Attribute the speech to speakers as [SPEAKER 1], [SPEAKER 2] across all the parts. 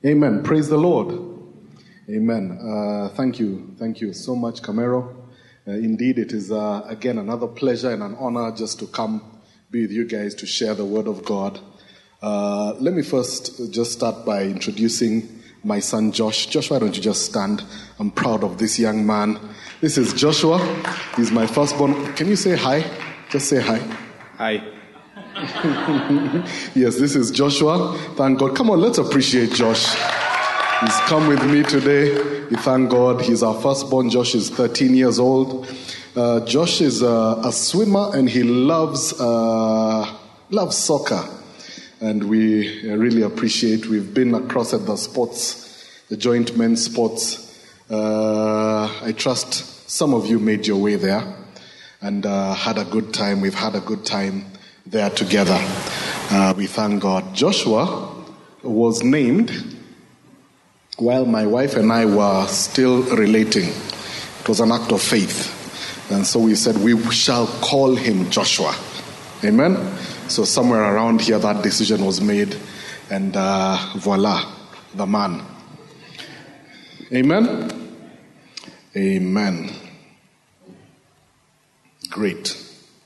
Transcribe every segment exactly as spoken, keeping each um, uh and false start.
[SPEAKER 1] Amen. Praise the Lord. Amen. Uh, thank you. Thank you so much, Camero. Uh, indeed, it is, uh, again, another pleasure and an honor just to come be with you guys to share the Word of God. Uh, let me first just start by introducing my son, Josh. Josh, why don't you just stand? I'm proud of this young man. This is Joshua. He's my firstborn. Can you say hi? Just say hi.
[SPEAKER 2] Hi.
[SPEAKER 1] Yes, this is Joshua. Thank God. Come on, let's appreciate Josh. He's come with me today. We thank God. He's our firstborn. Josh is thirteen years old. Uh, Josh is a, a swimmer and he loves uh, loves soccer. And we really appreciate. We've been across at the sports, the joint men's sports. Uh, I trust some of you made your way there and uh, had a good time. We've had a good time there together. Uh, we thank God. Joshua was named while my wife and I were still relating. It was an act of faith. And so we said, we shall call him Joshua. Amen? So somewhere around here, that decision was made. And uh, voila, the man. Amen? Amen. Great.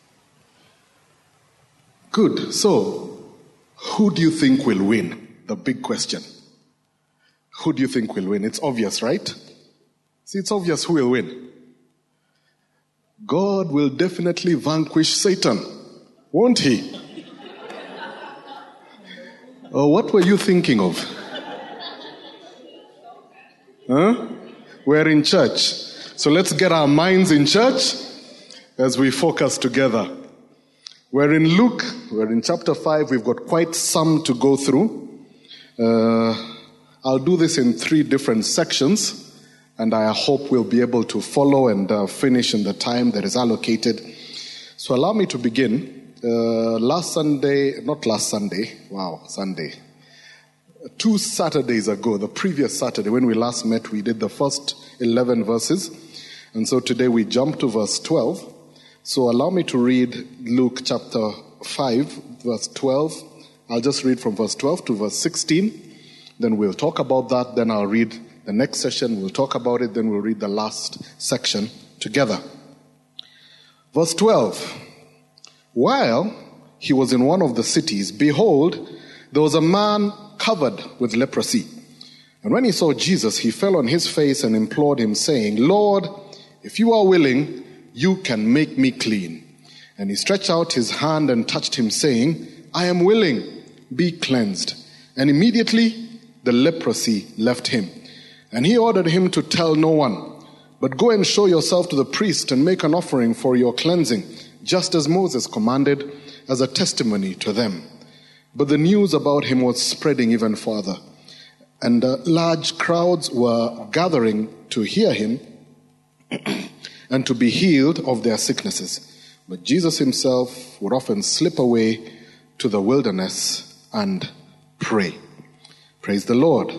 [SPEAKER 1] Good. So, who do you think will win? The big question. Who do you think will win? It's obvious, right? See, it's obvious who will win. God will definitely vanquish Satan, won't he? Oh, what were you thinking of? Huh? We're in church. So let's get our minds in church as we focus together. We're in Luke, we're in chapter five, we've got quite some to go through. Uh, I'll do this in three different sections, and I hope we'll be able to follow and uh, finish in the time that is allocated. So allow me to begin. Uh, last Sunday, not last Sunday, wow, Sunday. Two Saturdays ago, the previous Saturday, when we last met, we did the first eleven verses. And so today we jump to verse twelve. So allow me to read Luke chapter five, verse twelve. I'll just read from verse twelve to verse sixteen. Then we'll talk about that. Then I'll read the next session. We'll talk about it. Then we'll read the last section together. Verse twelve. While he was in one of the cities, behold, there was a man covered with leprosy. And when he saw Jesus, he fell on his face and implored him, saying, Lord, if you are willing, you can make me clean. And he stretched out his hand and touched him, saying, I am willing, be cleansed. And immediately the leprosy left him. And he ordered him to tell no one, but go and show yourself to the priest and make an offering for your cleansing, just as Moses commanded, as a testimony to them. But the news about him was spreading even farther, and uh, large crowds were gathering to hear him and to be healed of their sicknesses. But Jesus himself would often slip away to the wilderness and pray. Praise the Lord.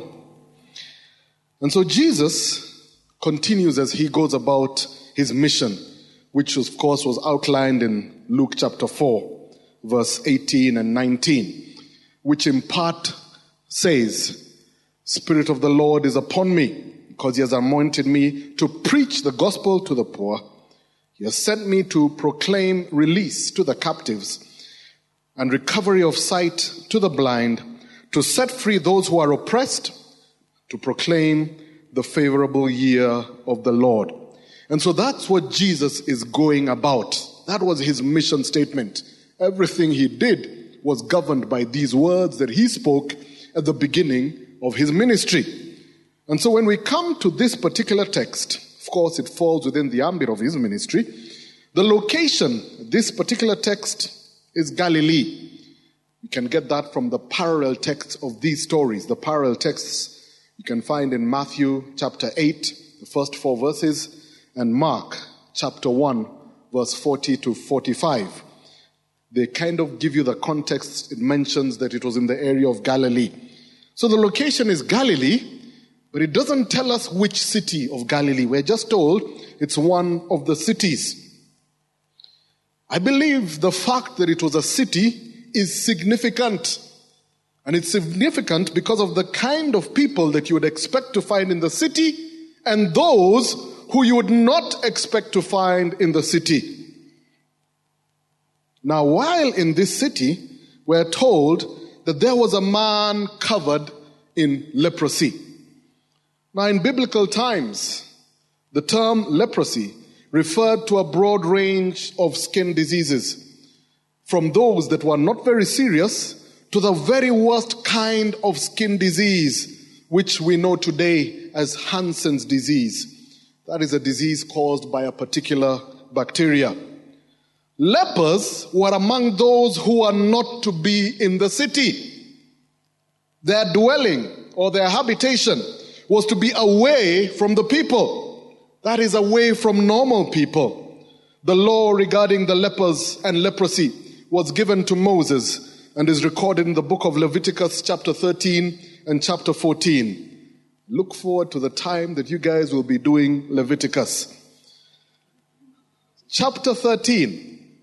[SPEAKER 1] And so Jesus continues as he goes about his mission, which of course was outlined in Luke chapter four, verse eighteen and nineteen, which in part says, Spirit of the Lord is upon me, because he has anointed me to preach the gospel to the poor. He has sent me to proclaim release to the captives and recovery of sight to the blind, to set free those who are oppressed, to proclaim the favorable year of the Lord. And so that's what Jesus is going about. That was his mission statement. Everything he did was governed by these words that he spoke at the beginning of his ministry. And so when we come to this particular text, of course it falls within the ambit of his ministry. The location, this particular text, is Galilee. You can get that from the parallel text of these stories. The parallel texts you can find in Matthew chapter eight, the first four verses, and Mark chapter one, verse forty to forty-five. They kind of give you the context. It mentions that it was in the area of Galilee. So the location is Galilee, but it doesn't tell us which city of Galilee. We're just told it's one of the cities. I believe the fact that it was a city is significant. And it's significant because of the kind of people that you would expect to find in the city and those who you would not expect to find in the city. Now, while in this city, we're told that there was a man covered in leprosy. Now, in biblical times, the term leprosy referred to a broad range of skin diseases, from those that were not very serious to the very worst kind of skin disease, which we know today as Hansen's disease. That is a disease caused by a particular bacteria. Lepers were among those who are not to be in the city. Their dwelling or their habitation was to be away from the people. That is, away from normal people. The law regarding the lepers and leprosy was given to Moses and is recorded in the book of Leviticus chapter thirteen and chapter fourteen. Look forward to the time that you guys will be doing Leviticus. Chapter thirteen,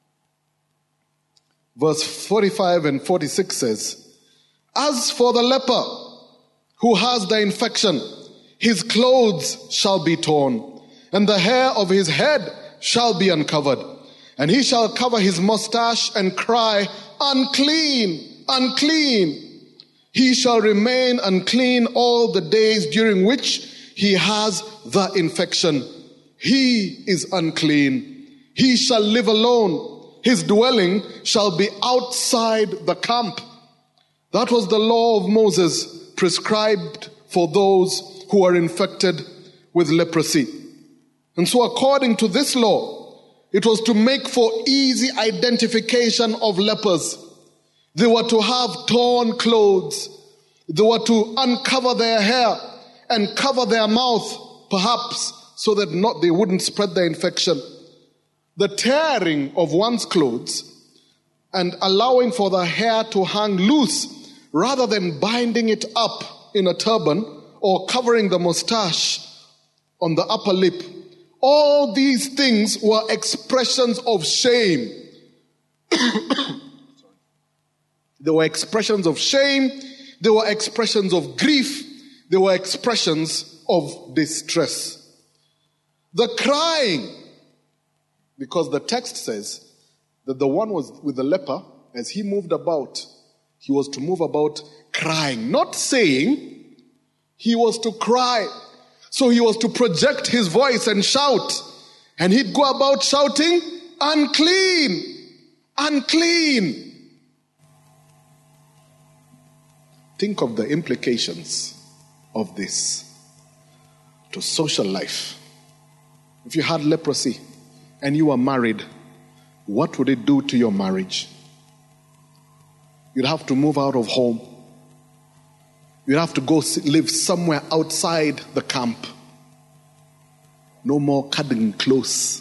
[SPEAKER 1] verse forty-five and forty-six says, "As for the leper who has the infection, his clothes shall be torn, and the hair of his head shall be uncovered. And he shall cover his mustache and cry, 'Unclean, unclean.' He shall remain unclean all the days during which he has the infection. He is unclean. He shall live alone. His dwelling shall be outside the camp." That was the law of Moses prescribed for those who are infected with leprosy. And so according to this law, it was to make for easy identification of lepers. They were to have torn clothes. They were to uncover their hair and cover their mouth, perhaps, so that not they wouldn't spread the infection. The tearing of one's clothes and allowing for the hair to hang loose rather than binding it up in a turban or covering the mustache on the upper lip, all these things were expressions of shame. They were expressions of shame. They were expressions of grief. They were expressions of distress. The crying, because the text says that the one was with the leper, as he moved about, he was to move about crying, not saying, he was to cry. So he was to project his voice and shout. And he'd go about shouting, "Unclean! Unclean!" Think of the implications of this to social life. If you had leprosy and you were married, what would it do to your marriage? You'd have to move out of home. You'd have to go live somewhere outside the camp. No more cuddling close.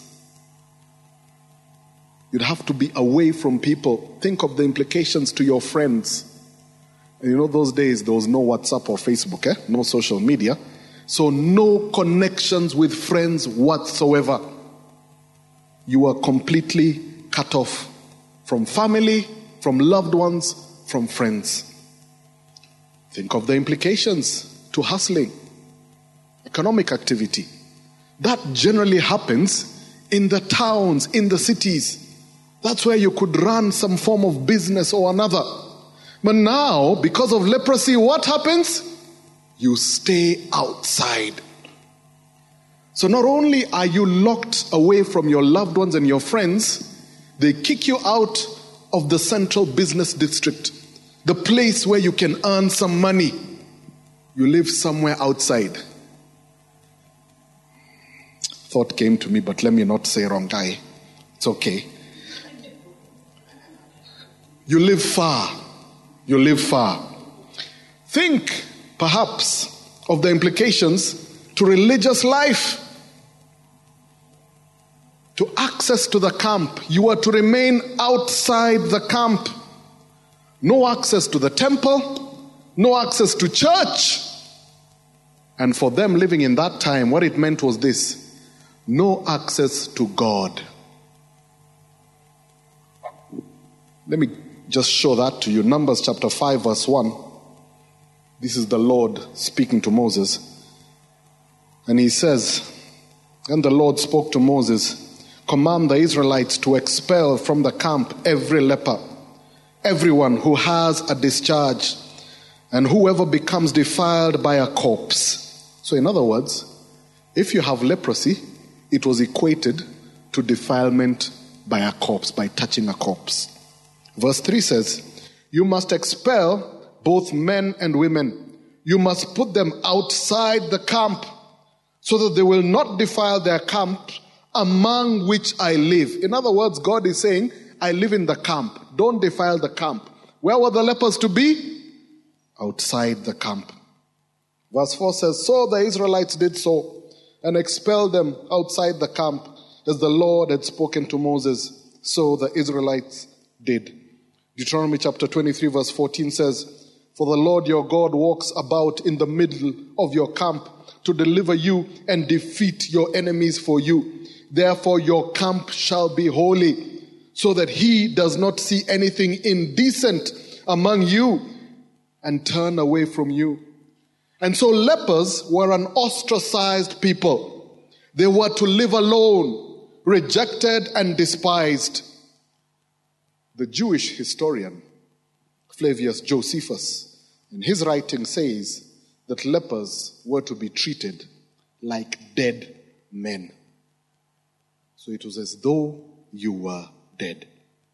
[SPEAKER 1] You'd have to be away from people. Think of the implications to your friends. And you know, those days there was no WhatsApp or Facebook, eh? No social media. So no connections with friends whatsoever. You were completely cut off from family, from loved ones, from friends. Think of the implications to hustling, economic activity. That generally happens in the towns, in the cities. That's where you could run some form of business or another. But now, because of leprosy, what happens? You stay outside. So not only are you locked away from your loved ones and your friends, they kick you out of the central business district, the place where you can earn some money. You live somewhere outside. Thought came to me, but let me not say wrong guy. It's okay. You live far. You live far. Think, perhaps, of the implications to religious life. To access to the camp, you are to remain outside the camp. No access to the temple, no access to church. And for them living in that time, what it meant was this: no access to God. Let me just show that to you. Numbers chapter five, verse one. This is the Lord speaking to Moses. And he says, and the Lord spoke to Moses, command the Israelites to expel from the camp every leper, everyone who has a discharge, and whoever becomes defiled by a corpse. So in other words, if you have leprosy, it was equated to defilement by a corpse, by touching a corpse. Verse three says, you must expel both men and women. You must put them outside the camp so that they will not defile their camp among which I live. In other words, God is saying, I live in the camp. Don't defile the camp. Where were the lepers to be? Outside the camp. Verse four says, so the Israelites did so and expelled them outside the camp as the Lord had spoken to Moses. So the Israelites did. Deuteronomy chapter twenty-three verse fourteen says, for the Lord your God walks about in the middle of your camp to deliver you and defeat your enemies for you. Therefore your camp shall be holy, so that he does not see anything indecent among you and turn away from you. And so lepers were an ostracized people. They were to live alone, rejected and despised. The Jewish historian Flavius Josephus, in his writing, says that lepers were to be treated like dead men. So it was as though you were dead.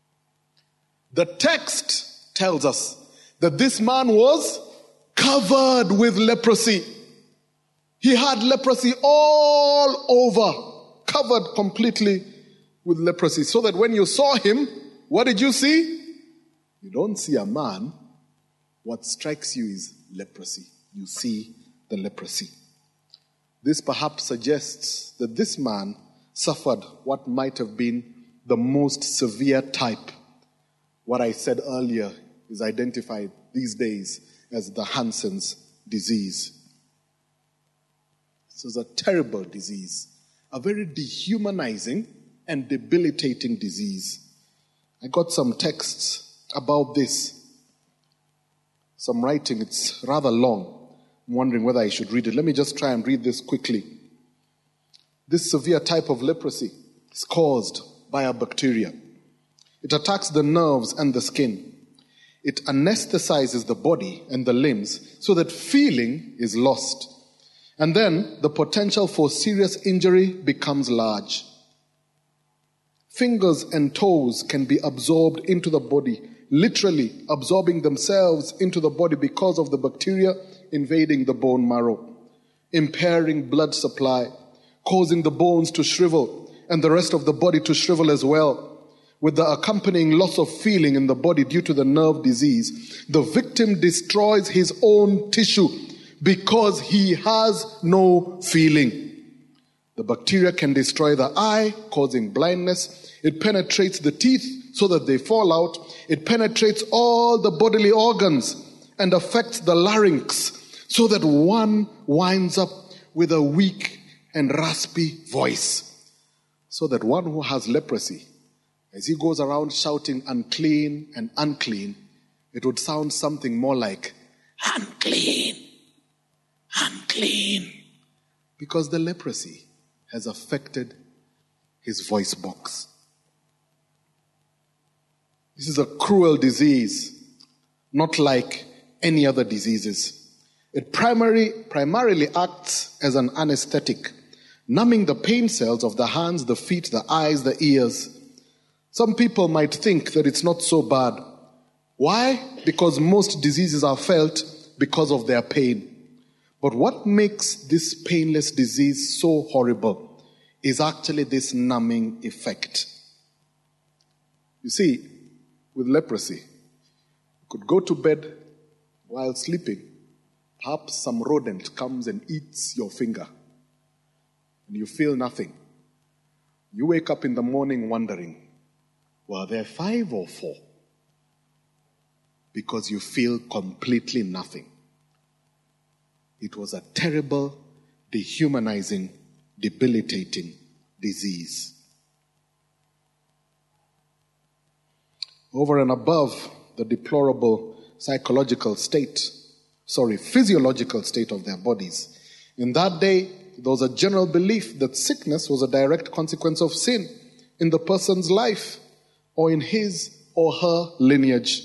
[SPEAKER 1] The text tells us that this man was covered with leprosy. He had leprosy all over, covered completely with leprosy. So that when you saw him, what did you see? You don't see a man. What strikes you is leprosy. You see the leprosy. This perhaps suggests that this man suffered what might have been the most severe type. What I said earlier is identified these days as the Hansen's disease. This is a terrible disease, a very dehumanizing and debilitating disease. I got some texts about this, some writing. It's rather long. I'm wondering whether I should read it. Let me just try and read this quickly. This severe type of leprosy is caused by a bacteria. It attacks the nerves and the skin. It anesthetizes the body and the limbs so that feeling is lost. And then the potential for serious injury becomes large. Fingers and toes can be absorbed into the body, literally absorbing themselves into the body because of the bacteria invading the bone marrow, impairing blood supply, causing the bones to shrivel and the rest of the body to shrivel as well, with the accompanying loss of feeling in the body due to the nerve disease. The victim destroys his own tissue because he has no feeling. The bacteria can destroy the eye, causing blindness. It penetrates the teeth so that they fall out. It penetrates all the bodily organs and affects the larynx so that one winds up with a weak and raspy voice. So that one who has leprosy, as he goes around shouting unclean and unclean, it would sound something more like unclean, unclean, because the leprosy has affected his voice box. This is a cruel disease, not like any other diseases. It primary, primarily acts as an anesthetic, numbing the pain cells of the hands, the feet, the eyes, the ears. Some people might think that it's not so bad. Why? Because most diseases are felt because of their pain. But what makes this painless disease so horrible is actually this numbing effect. You see, with leprosy, you could go to bed while sleeping. Perhaps some rodent comes and eats your finger, and you feel nothing. You wake up in the morning wondering, were there five or four? Because you feel completely nothing. It was a terrible, dehumanizing, debilitating disease. Over and above the deplorable psychological state, sorry, physiological state of their bodies. In that day, there was a general belief that sickness was a direct consequence of sin in the person's life or in his or her lineage.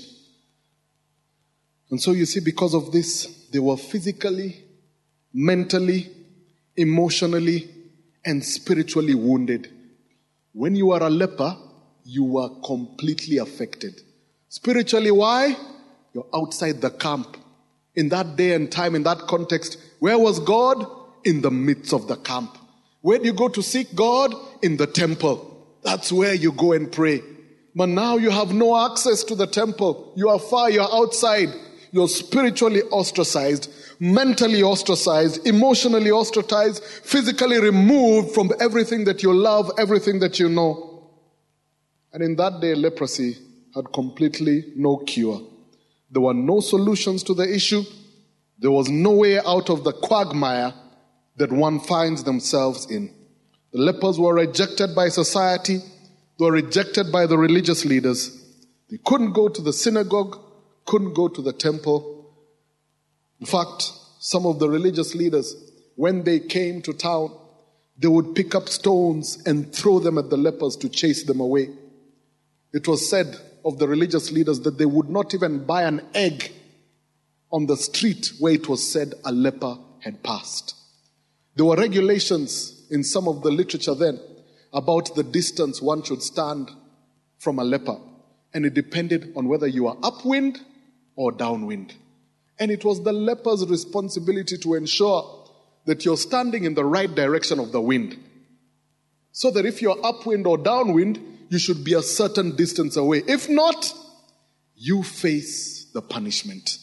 [SPEAKER 1] And so you see, because of this, they were physically, mentally, emotionally, and spiritually wounded. When you are a leper, you are completely affected. Spiritually, why? You're outside the camp. In that day and time, in that context, where was God? In the midst of the camp. Where do you go to seek God? In the temple. That's where you go and pray. But now you have no access to the temple. You are far, you are outside. You're spiritually ostracized, mentally ostracized, emotionally ostracized, physically removed from everything that you love, everything that you know. And in that day, leprosy had completely no cure. There were no solutions to the issue. There was no way out of the quagmire that one finds themselves in. The lepers were rejected by society. They were rejected by the religious leaders. They couldn't go to the synagogue, couldn't go to the temple. In fact, some of the religious leaders, when they came to town, they would pick up stones and throw them at the lepers to chase them away. It was said of the religious leaders that they would not even buy an egg on the street where it was said a leper had passed. There were regulations in some of the literature then about the distance one should stand from a leper. And it depended on whether you are upwind or downwind. And it was the leper's responsibility to ensure that you're standing in the right direction of the wind. So that if you're upwind or downwind, you should be a certain distance away. If not, you face the punishment.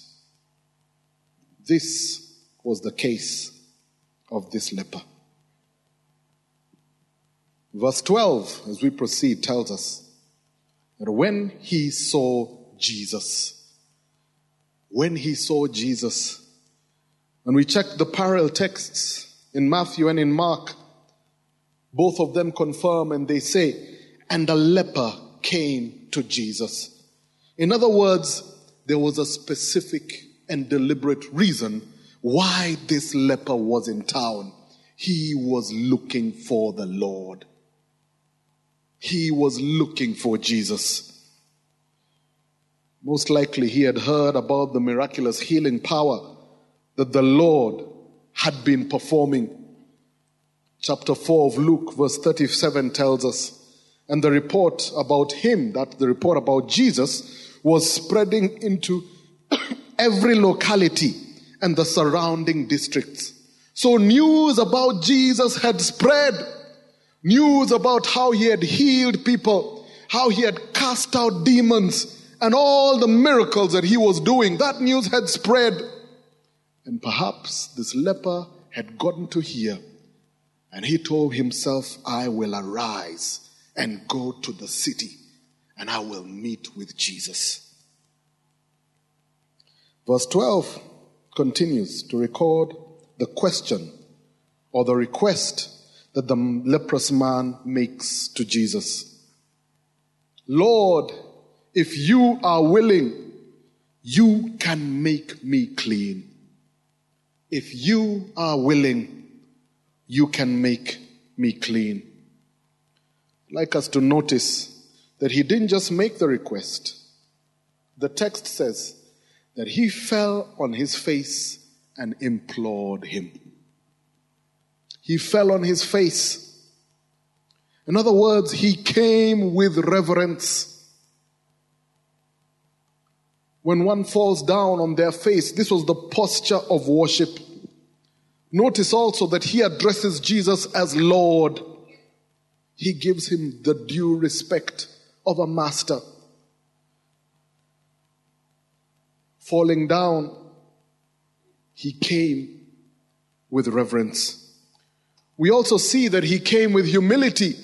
[SPEAKER 1] This was the case of this leper. Verse twelve, as we proceed, tells us that when he saw Jesus, when he saw Jesus, when we check the parallel texts in Matthew and in Mark, both of them confirm and they say, and a leper came to Jesus. In other words, there was a specific and deliberate reason why this leper was in town. He was looking for the Lord. He was looking for Jesus. Most likely he had heard about the miraculous healing power that the Lord had been performing. Chapter four of Luke, verse thirty-seven tells us, and the report about him, that the report about Jesus, was spreading into every locality and the surrounding districts. So news about Jesus had spread. News about how he had healed people, how he had cast out demons, and all the miracles that he was doing. That news had spread. And perhaps this leper had gotten to hear. And he told himself, I will arise and go to the city, and I will meet with Jesus. Verse twelve continues to record the question or the request that the leprous man makes to Jesus. Lord, if you are willing, you can make me clean. If you are willing, you can make me clean. I'd like us to notice that he didn't just make the request. The text says that he fell on his face and implored him. He fell on his face. In other words, he came with reverence. When one falls down on their face, this was the posture of worship. Notice also that he addresses Jesus as Lord. He gives him the due respect of a master. Falling down, he came with reverence. We also see that he came with humility.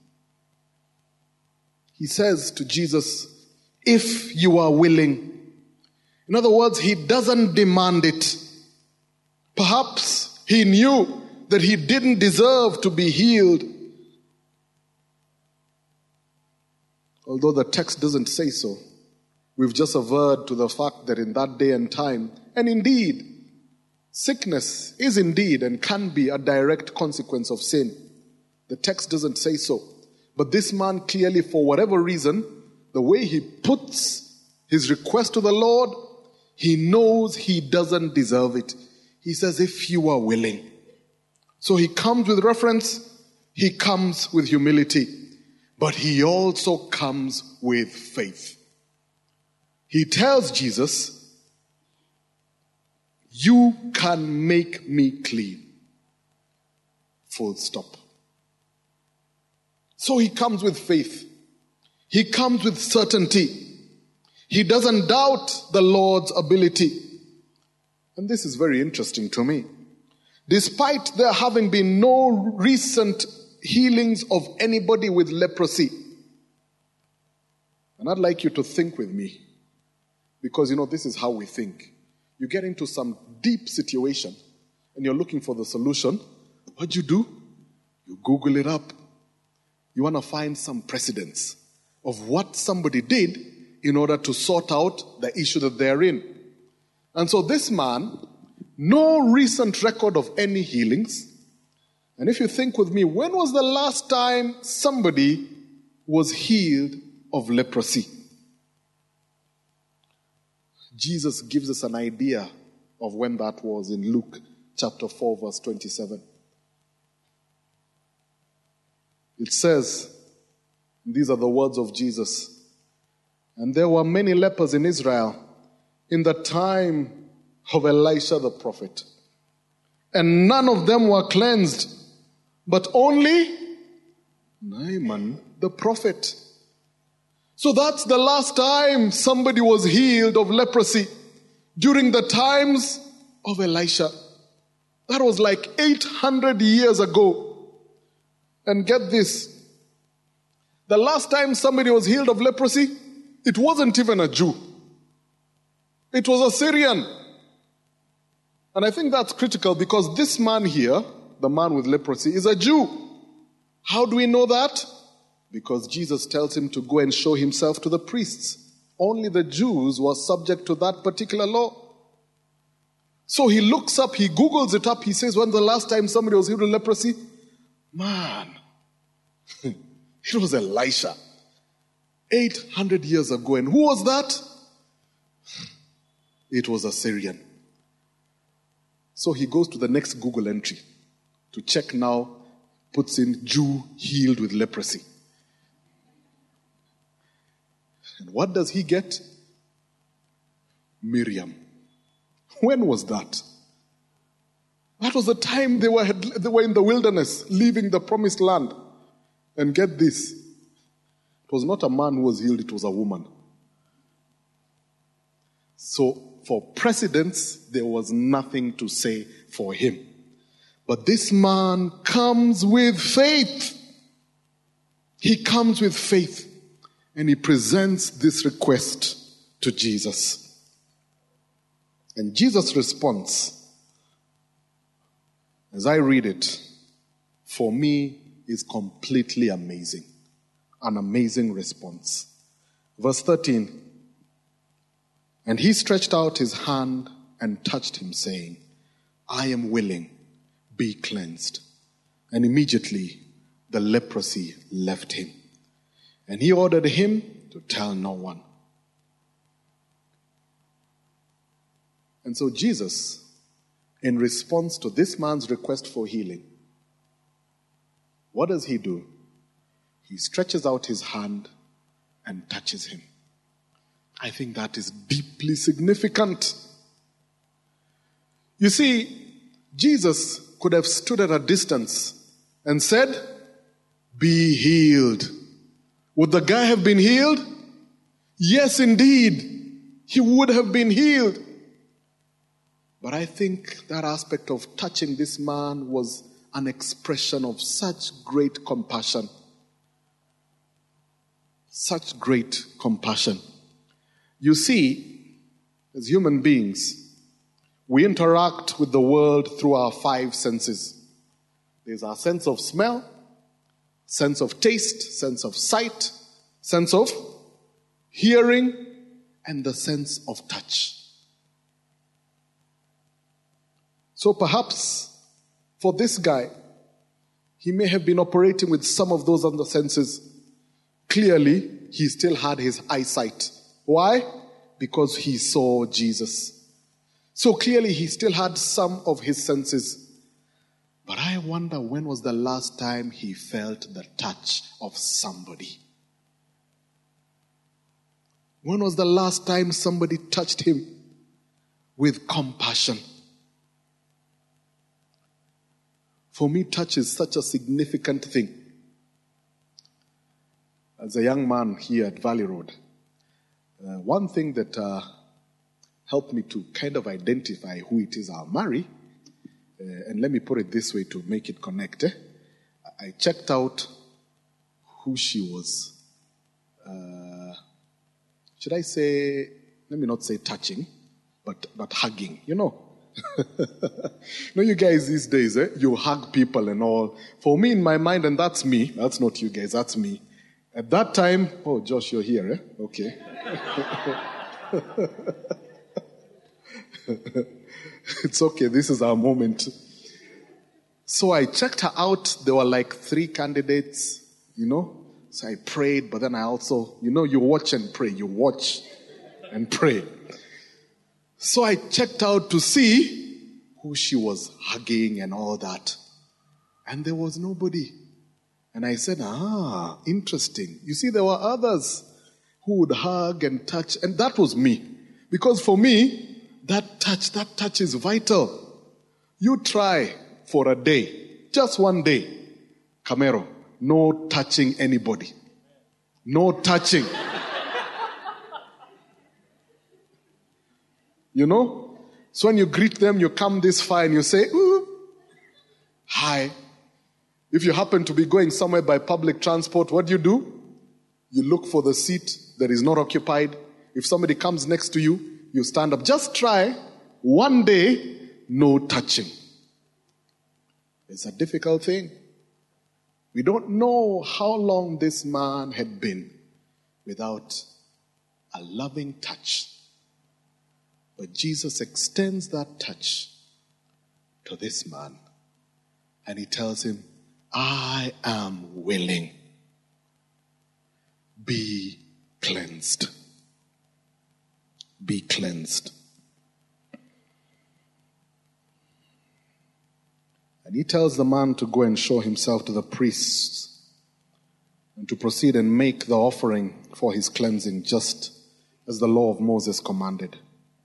[SPEAKER 1] He says to Jesus, if you are willing. In other words, he doesn't demand it. Perhaps he knew that he didn't deserve to be healed. Although the text doesn't say so. We've just averred to the fact that in that day and time, and indeed, sickness is indeed and can be a direct consequence of sin. The text doesn't say so. But this man clearly, for whatever reason, the way he puts his request to the Lord, he knows he doesn't deserve it. He says, if you are willing. So he comes with reference, he comes with humility, but he also comes with faith. He tells Jesus, you can make me clean. Full stop. So he comes with faith. He comes with certainty. He doesn't doubt the Lord's ability. And this is very interesting to me. Despite there having been no recent healings of anybody with leprosy. And I'd like you to think with me. Because, you know, this is how we think. You get into some deep situation and you're looking for the solution. What do you do? You Google it up. You want to find some precedents of what somebody did in order to sort out the issue that they're in. And so this man, no recent record of any healings. And if you think with me, when was the last time somebody was healed of leprosy? Jesus gives us an idea of when that was in Luke chapter four, verse twenty-seven. It says, these are the words of Jesus, and there were many lepers in Israel in the time of Elisha the prophet, and none of them were cleansed, but only Naaman the prophet. So that's the last time somebody was healed of leprosy, during the times of Elisha. That was like eight hundred years ago. And get this, the last time somebody was healed of leprosy, it wasn't even a Jew. It was a Syrian. And I think that's critical because this man here, the man with leprosy, is a Jew. How do we know that? Because Jesus tells him to go and show himself to the priests. Only the Jews were subject to that particular law. So he looks up, he Googles it up, he says, when the last time somebody was healed of leprosy? Man, it was Elisha. eight hundred years ago. And who was that? It was a Syrian. So he goes to the next Google entry to check now, puts in Jew healed with leprosy. And what does he get? Miriam. When was that? That was the time they were, they were in the wilderness, leaving the promised land. And get this, it was not a man who was healed, it was a woman. So, for precedence, there was nothing to say for him. But this man comes with faith. He comes with faith. And he presents this request to Jesus. And Jesus' response, as I read it, for me is completely amazing. An amazing response. Verse thirteen. And he stretched out his hand and touched him, saying, I am willing, be cleansed. And immediately the leprosy left him. And he ordered him to tell no one. And so Jesus, in response to this man's request for healing, what does he do? He stretches out his hand and touches him. I think that is deeply significant. You see, Jesus could have stood at a distance and said, be healed. Would the guy have been healed? Yes, indeed. He would have been healed. But I think that aspect of touching this man was an expression of such great compassion. Such great compassion. You see, as human beings, we interact with the world through our five senses. There's our sense of smell, sense of taste, sense of sight, sense of hearing, and the sense of touch. So perhaps for this guy, he may have been operating with some of those other senses. Clearly, he still had his eyesight. Why? Because he saw Jesus. So clearly, he still had some of his senses. But I wonder, when was the last time he felt the touch of somebody? When was the last time somebody touched him with compassion? For me, touch is such a significant thing. As a young man here at Valley Road, uh, one thing that uh, helped me to kind of identify who it is I'll marry, uh, and let me put it this way to make it connect, eh? I checked out who she was. Uh, should I say, let me not say touching, but, but hugging, you know. No, you guys these days, eh, you hug people and all. For me, in my mind, and that's me, that's not you guys, that's me. At that time, oh, Josh, you're here, eh? Okay. It's okay, this is our moment. So I checked her out. There were like three candidates, you know. So I prayed, but then I also, you know, you watch and pray. You watch and pray. So I checked out to see who she was hugging and all that. And there was nobody. And I said, ah, interesting. You see, there were others who would hug and touch. And that was me. Because for me, that touch, that touch is vital. You try for a day, just one day. Camero, no touching anybody. No touching. You know? So when you greet them, you come this far and you say, ooh, hi. If you happen to be going somewhere by public transport, what do you do? You look for the seat that is not occupied. If somebody comes next to you, you stand up. Just try one day, no touching. It's a difficult thing. We don't know how long this man had been without a loving touch. But Jesus extends that touch to this man. And he tells him, I am willing. Be cleansed. Be cleansed. And he tells the man to go and show himself to the priests and to proceed and make the offering for his cleansing, just as the law of Moses commanded.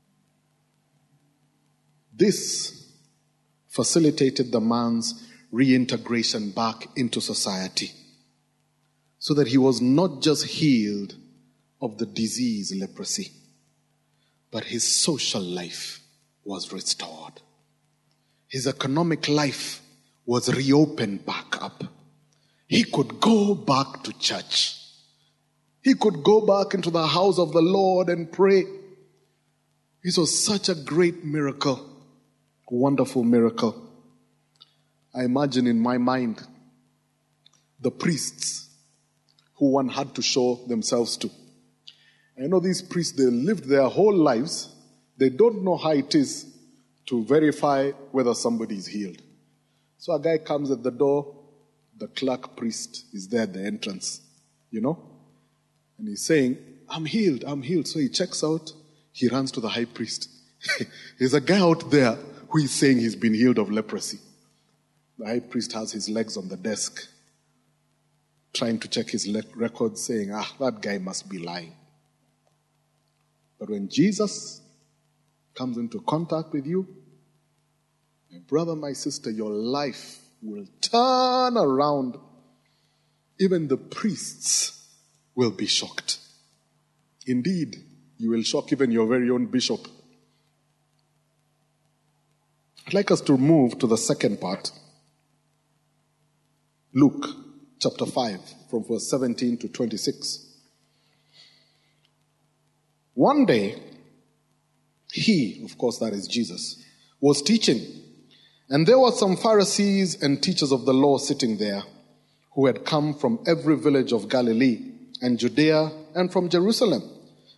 [SPEAKER 1] This facilitated the man's reintegration back into society, so that he was not just healed of the disease leprosy, but his social life was restored. His economic life was reopened back up. He could go back to church. He could go back into the house of the Lord and pray. This was such a great miracle, a wonderful miracle. I imagine in my mind the priests who one had to show themselves to. I know these priests, they lived their whole lives. They don't know how it is to verify whether somebody is healed. So a guy comes at the door, the clerk priest is there at the entrance, you know, and he's saying, I'm healed, I'm healed. So he checks out, he runs to the high priest. There's a guy out there who is saying he's been healed of leprosy. The high priest has his legs on the desk, trying to check his le- records, saying, ah, that guy must be lying. But when Jesus comes into contact with you, my brother, my sister, your life will turn around. Even the priests will be shocked. Indeed, you will shock even your very own bishop. I'd like us to move to the second part. Luke chapter five, from verse seventeen to twenty-six. One day, he, of course that is Jesus, was teaching. And there were some Pharisees and teachers of the law sitting there who had come from every village of Galilee and Judea and from Jerusalem.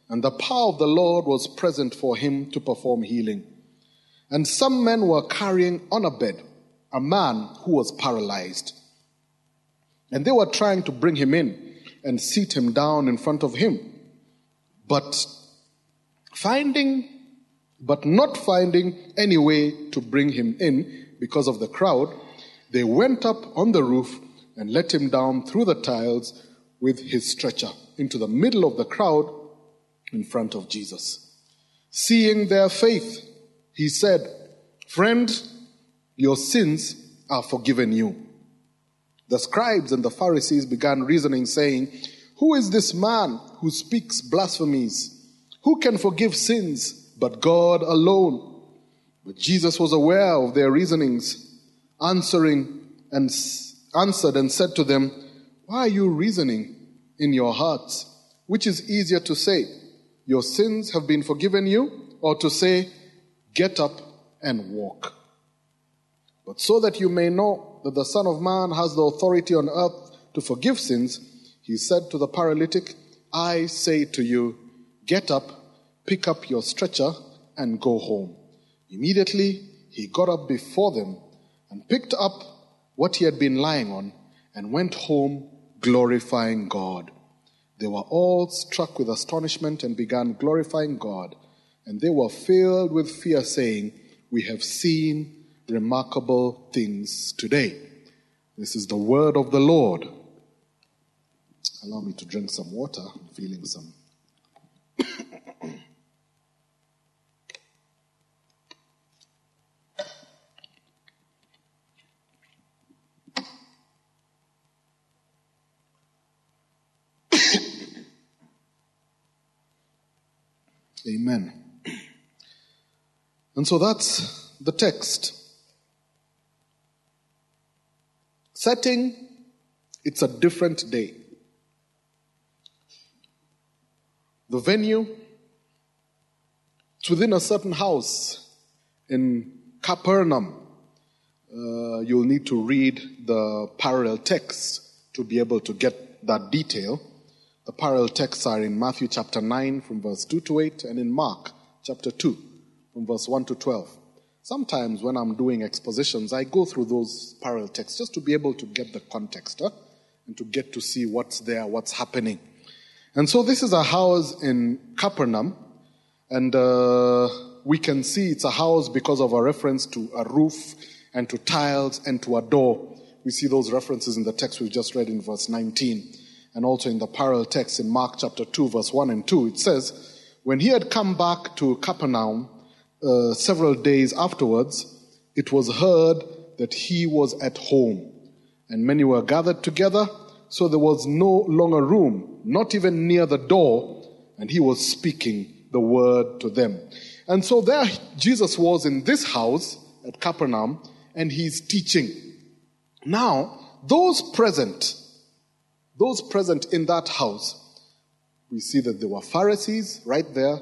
[SPEAKER 1] and the power of the Lord was present for him to perform healing. And some men were carrying on a bed a man who was paralyzed. And they were trying to bring him in and sit him down in front of him. But finding, but not finding any way to bring him in because of the crowd, they went up on the roof and let him down through the tiles with his stretcher into the middle of the crowd in front of Jesus. Seeing their faith, he said, "Friend, your sins are forgiven you." The scribes and the Pharisees began reasoning, saying, "Who is this man who speaks blasphemies? Who can forgive sins but God alone?" But Jesus was aware of their reasonings, answering and answered and said to them, "Why are you reasoning in your hearts? Which is easier to say, 'Your sins have been forgiven you,' or to say, 'Get up and walk'? But so that you may know that the Son of Man has the authority on earth to forgive sins," he said to the paralytic, "I say to you, get up, pick up your stretcher, and go home." Immediately he got up before them and picked up what he had been lying on and went home glorifying God. They were all struck with astonishment and began glorifying God. And they were filled with fear, saying, "We have seen remarkable things today." This is the word of the Lord. Allow me to drink some water. I'm feeling some. Amen. And so that's the text. Setting, it's a different day. The venue, it's within a certain house in Capernaum. Uh, you'll need to read the parallel text to be able to get that detail. The parallel texts are in Matthew chapter nine from verse two to eight and in Mark chapter two from verse one to twelve. Sometimes when I'm doing expositions, I go through those parallel texts just to be able to get the context huh? and to get to see what's there, what's happening. And so this is a house in Capernaum, and uh, we can see it's a house because of a reference to a roof and to tiles and to a door. We see those references in the text we've just read in verse nineteen. And also in the parallel text in Mark chapter two, verse one and two, it says, "When he had come back to Capernaum uh, several days afterwards, it was heard that he was at home, and many were gathered together, so there was no longer room, not even near the door, and he was speaking the word to them." And so there Jesus was in this house at Capernaum, and he's teaching. Now, those present Those present in that house, we see that there were Pharisees right there.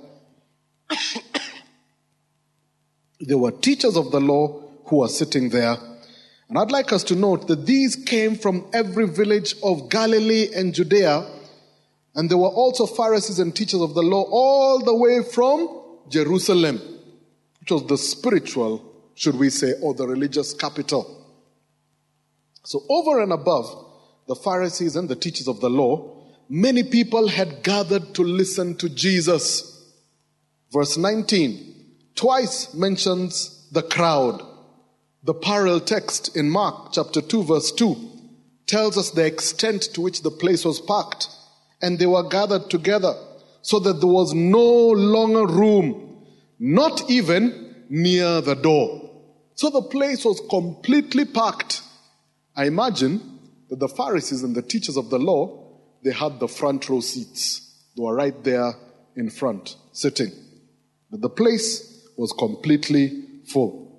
[SPEAKER 1] There were teachers of the law who were sitting there. And I'd like us to note that these came from every village of Galilee and Judea. And there were also Pharisees and teachers of the law all the way from Jerusalem, which was the spiritual, should we say, or the religious capital. So over and above the Pharisees and the teachers of the law, many people had gathered to listen to Jesus. Verse nineteen twice mentions the crowd. The parallel text in Mark chapter two, verse two, tells us the extent to which the place was packed. And they were gathered together so that there was no longer room, not even near the door. So the place was completely packed. I imagine that the Pharisees and the teachers of the law, they had the front row seats. They were right there in front, sitting. But the place was completely full.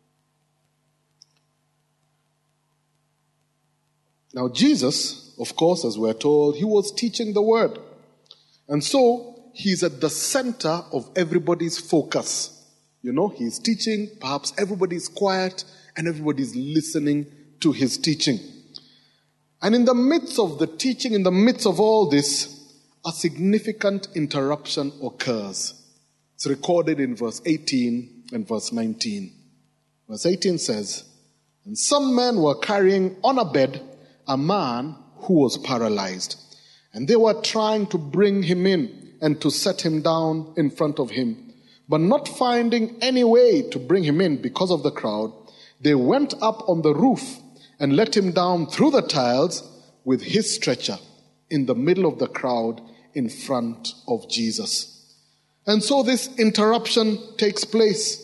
[SPEAKER 1] Now Jesus, of course, as we're told, he was teaching the word. And so he's at the center of everybody's focus. You know, he's teaching, perhaps everybody's quiet and everybody's listening to his teaching. And in the midst of the teaching, in the midst of all this, a significant interruption occurs. It's recorded in verse eighteen and verse nineteen. Verse eighteen says, "And some men were carrying on a bed a man who was paralyzed. And they were trying to bring him in and to set him down in front of him. But not finding any way to bring him in because of the crowd, they went up on the roof and let him down through the tiles with his stretcher in the middle of the crowd in front of Jesus." And so this interruption takes place.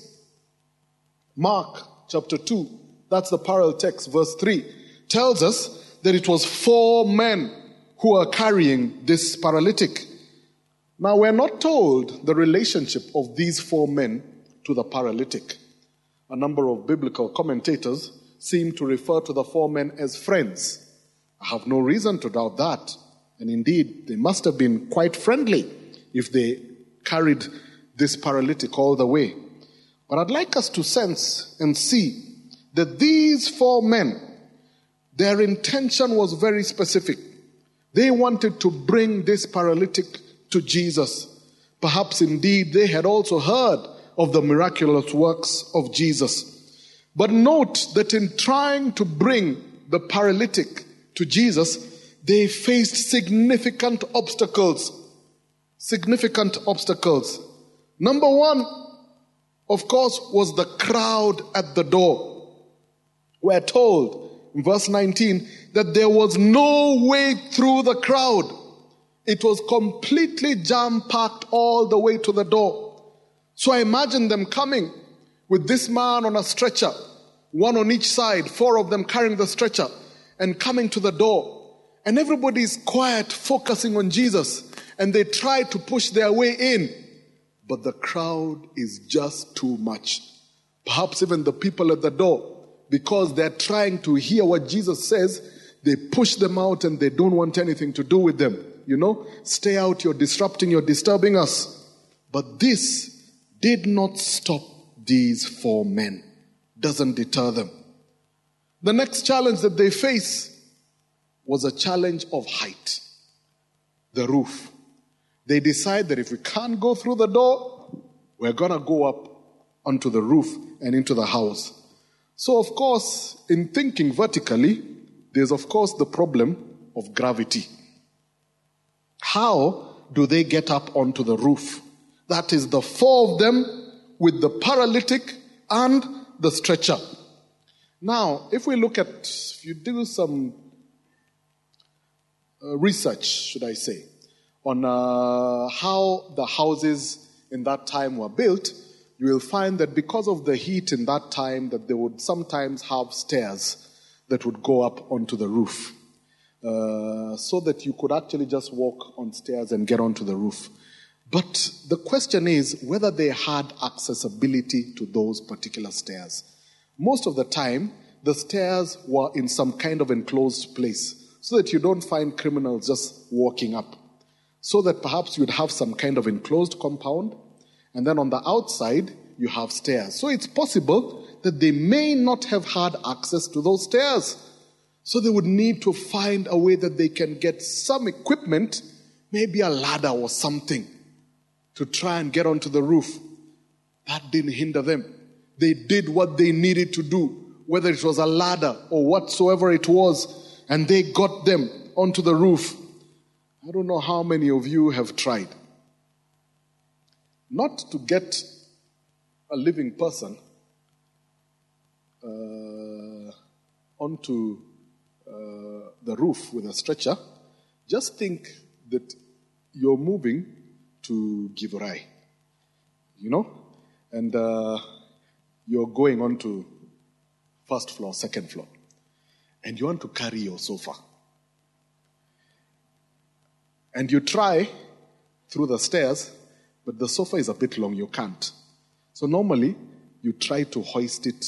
[SPEAKER 1] Mark chapter two, that's the parallel text, verse three, tells us that it was four men who are carrying this paralytic. Now, we're not told the relationship of these four men to the paralytic. A number of biblical commentators seem to refer to the four men as friends. I have no reason to doubt that. And indeed, they must have been quite friendly if they carried this paralytic all the way. But I'd like us to sense and see that these four men, their intention was very specific. They wanted to bring this paralytic to Jesus. Perhaps indeed they had also heard of the miraculous works of Jesus. But note that in trying to bring the paralytic to Jesus, they faced significant obstacles. Significant obstacles. Number one, of course, was the crowd at the door. We're told in verse nineteen that there was no way through the crowd. It was completely jam-packed all the way to the door. So I imagine them coming with this man on a stretcher, one on each side, four of them carrying the stretcher, and coming to the door. And everybody's quiet, focusing on Jesus, and they try to push their way in. But the crowd is just too much. Perhaps even the people at the door, because they're trying to hear what Jesus says, they push them out and they don't want anything to do with them. You know, stay out, you're disrupting, you're disturbing us. But this did not stop these four men. Doesn't deter them. The next challenge that they face was a challenge of height. The roof. They decide that if we can't go through the door, we're going to go up onto the roof and into the house. So, of course, in thinking vertically, there's, of course, the problem of gravity. How do they get up onto the roof? That is the four of them with the paralytic and the stretcher. Now, if we look at, if you do some uh, research, should I say, on uh, how the houses in that time were built, you will find that because of the heat in that time, that they would sometimes have stairs that would go up onto the roof. Uh, so that you could actually just walk on stairs and get onto the roof. But the question is whether they had accessibility to those particular stairs. Most of the time, the stairs were in some kind of enclosed place so that you don't find criminals just walking up. So that perhaps you'd have some kind of enclosed compound, and then on the outside, you have stairs. So it's possible that they may not have had access to those stairs. So they would need to find a way that they can get some equipment, maybe a ladder or something, to try and get onto the roof. That didn't hinder them. They did what they needed to do, whether it was a ladder or whatsoever it was, and they got them onto the roof. I don't know how many of you have tried. Not to get a living person uh, onto uh, the roof with a stretcher. Just think that you're moving to Githurai, you know, and uh, you're going on to first floor, second floor, and you want to carry your sofa. And you try through the stairs, but the sofa is a bit long, you can't. So normally, you try to hoist it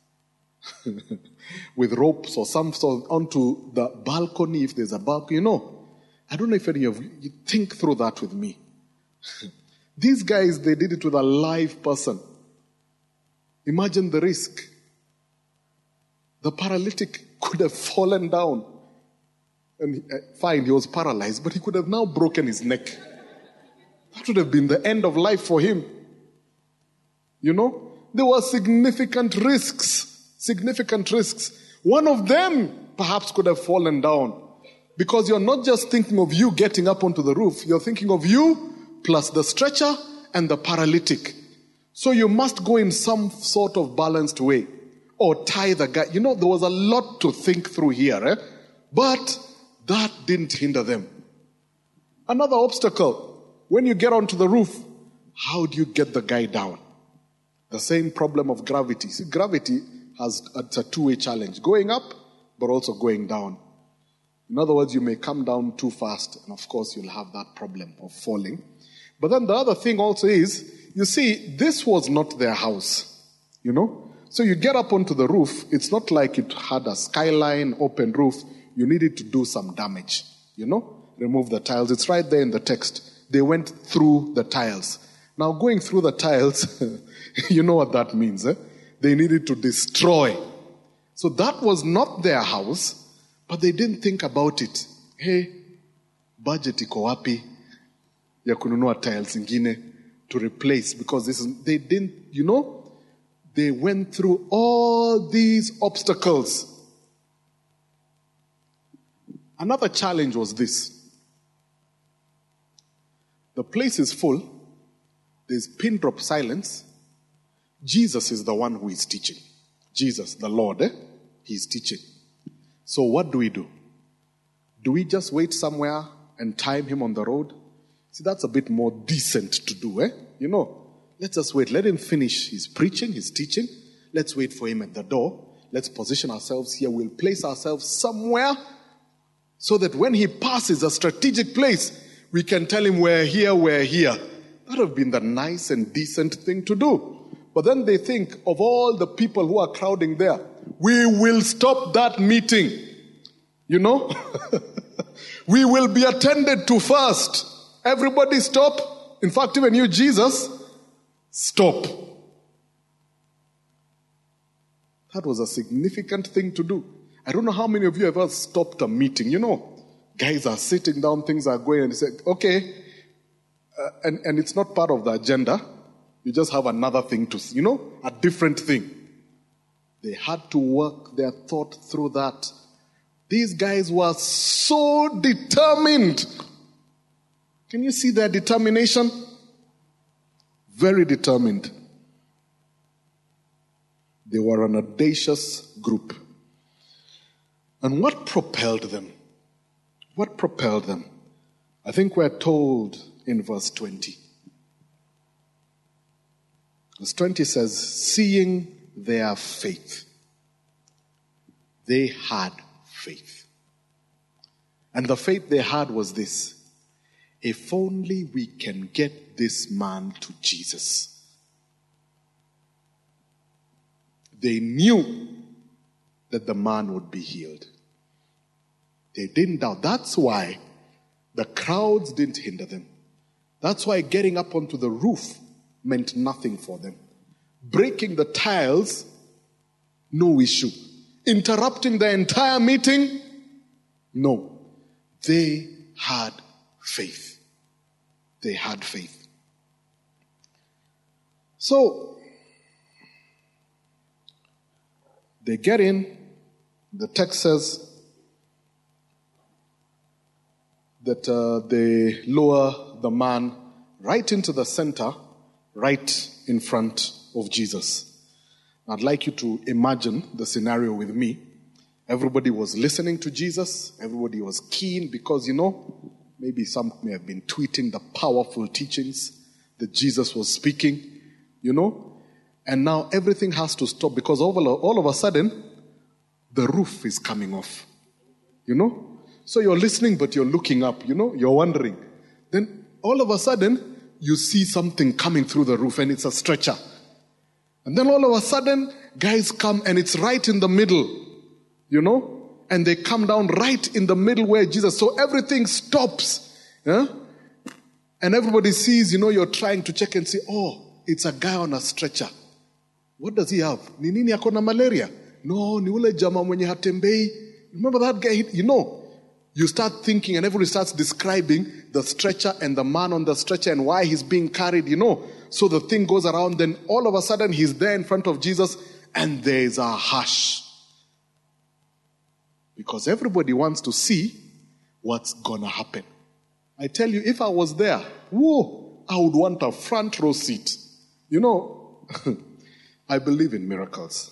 [SPEAKER 1] with ropes or some sort onto the balcony if there's a balcony. You know, I don't know if any of you, you think through that with me. These guys, they did it with a live person. Imagine the risk. The paralytic could have fallen down And uh, fine, he was paralyzed, but he could have now broken his neck. That would have been the end of life for him. You know, there were significant risks, significant risks. One of them perhaps could have fallen down, because you're not just thinking of you getting up onto the roof, you're thinking of you plus the stretcher and the paralytic. So you must go in some sort of balanced way, or tie the guy. You know, there was a lot to think through here, eh? But that didn't hinder them. Another obstacle, when you get onto the roof, how do you get the guy down? The same problem of gravity. See, gravity has it's a two-way challenge, going up, but also going down. In other words, you may come down too fast, and of course you'll have that problem of falling. But then the other thing also is, you see, this was not their house, you know? So you get up onto the roof, it's not like it had a skyline, open roof. You needed to do some damage, you know? Remove the tiles. It's right there in the text. They went through the tiles. Now, going through the tiles, you know what that means, eh? They needed to destroy. So that was not their house, but they didn't think about it. Hey, budget iko wapi ya kununua tiles ingine to replace, because this is, they didn't, you know, they went through all these obstacles. Another challenge was this. The place is full. There's pin drop silence. Jesus is the one who is teaching. Jesus, the Lord, eh? He's teaching. So what do we do? Do we just wait somewhere and time him on the road? See, that's a bit more decent to do, eh? You know, let's just wait. Let him finish his preaching, his teaching. Let's wait for him at the door. Let's position ourselves here. We'll place ourselves somewhere so that when he passes a strategic place, we can tell him we're here, we're here. That would have been the nice and decent thing to do. But then they think of all the people who are crowding there. We will stop that meeting. You know? We will be attended to first. Everybody stop. In fact, even you, Jesus, stop. That was a significant thing to do. I don't know how many of you have ever stopped a meeting. You know, guys are sitting down, things are going, and they say, okay, uh, and, and it's not part of the agenda. You just have another thing to, you know, a different thing. They had to work their thought through that. These guys were so determined. Can you see their determination? Very determined. They were an audacious group. And what propelled them? What propelled them? I think we're told in verse twenty. Verse twenty says, seeing their faith. They had faith. And the faith they had was this: if only we can get this man to Jesus. They knew that the man would be healed. They didn't doubt. That's why the crowds didn't hinder them. That's why getting up onto the roof meant nothing for them. Breaking the tiles, no issue. Interrupting the entire meeting, no. They had faith. They had faith. So, they get in. The text says that uh, they lower the man right into the center, right in front of Jesus. I'd like you to imagine the scenario with me. Everybody was listening to Jesus. Everybody was keen because, you know, maybe some may have been tweeting the powerful teachings that Jesus was speaking, you know. And now everything has to stop because all, all of a sudden, the roof is coming off, you know. So you're listening, but you're looking up, you know, you're wondering. Then all of a sudden, you see something coming through the roof and it's a stretcher. And then all of a sudden, guys come and it's right in the middle, you know. And they come down right in the middle where Jesus, so everything stops. Yeah? And everybody sees, you know, you're trying to check and say, oh, it's a guy on a stretcher. What does he have? Ni nini ako na malaria? No, ni ule jama mwenye hatembei. Remember that guy? You know, you start thinking and everybody starts describing the stretcher and the man on the stretcher and why he's being carried, you know. So the thing goes around, then all of a sudden he's there in front of Jesus and there's a hush. Because everybody wants to see what's gonna happen. I tell you, if I was there, whoa, I would want a front row seat. You know, I believe in miracles.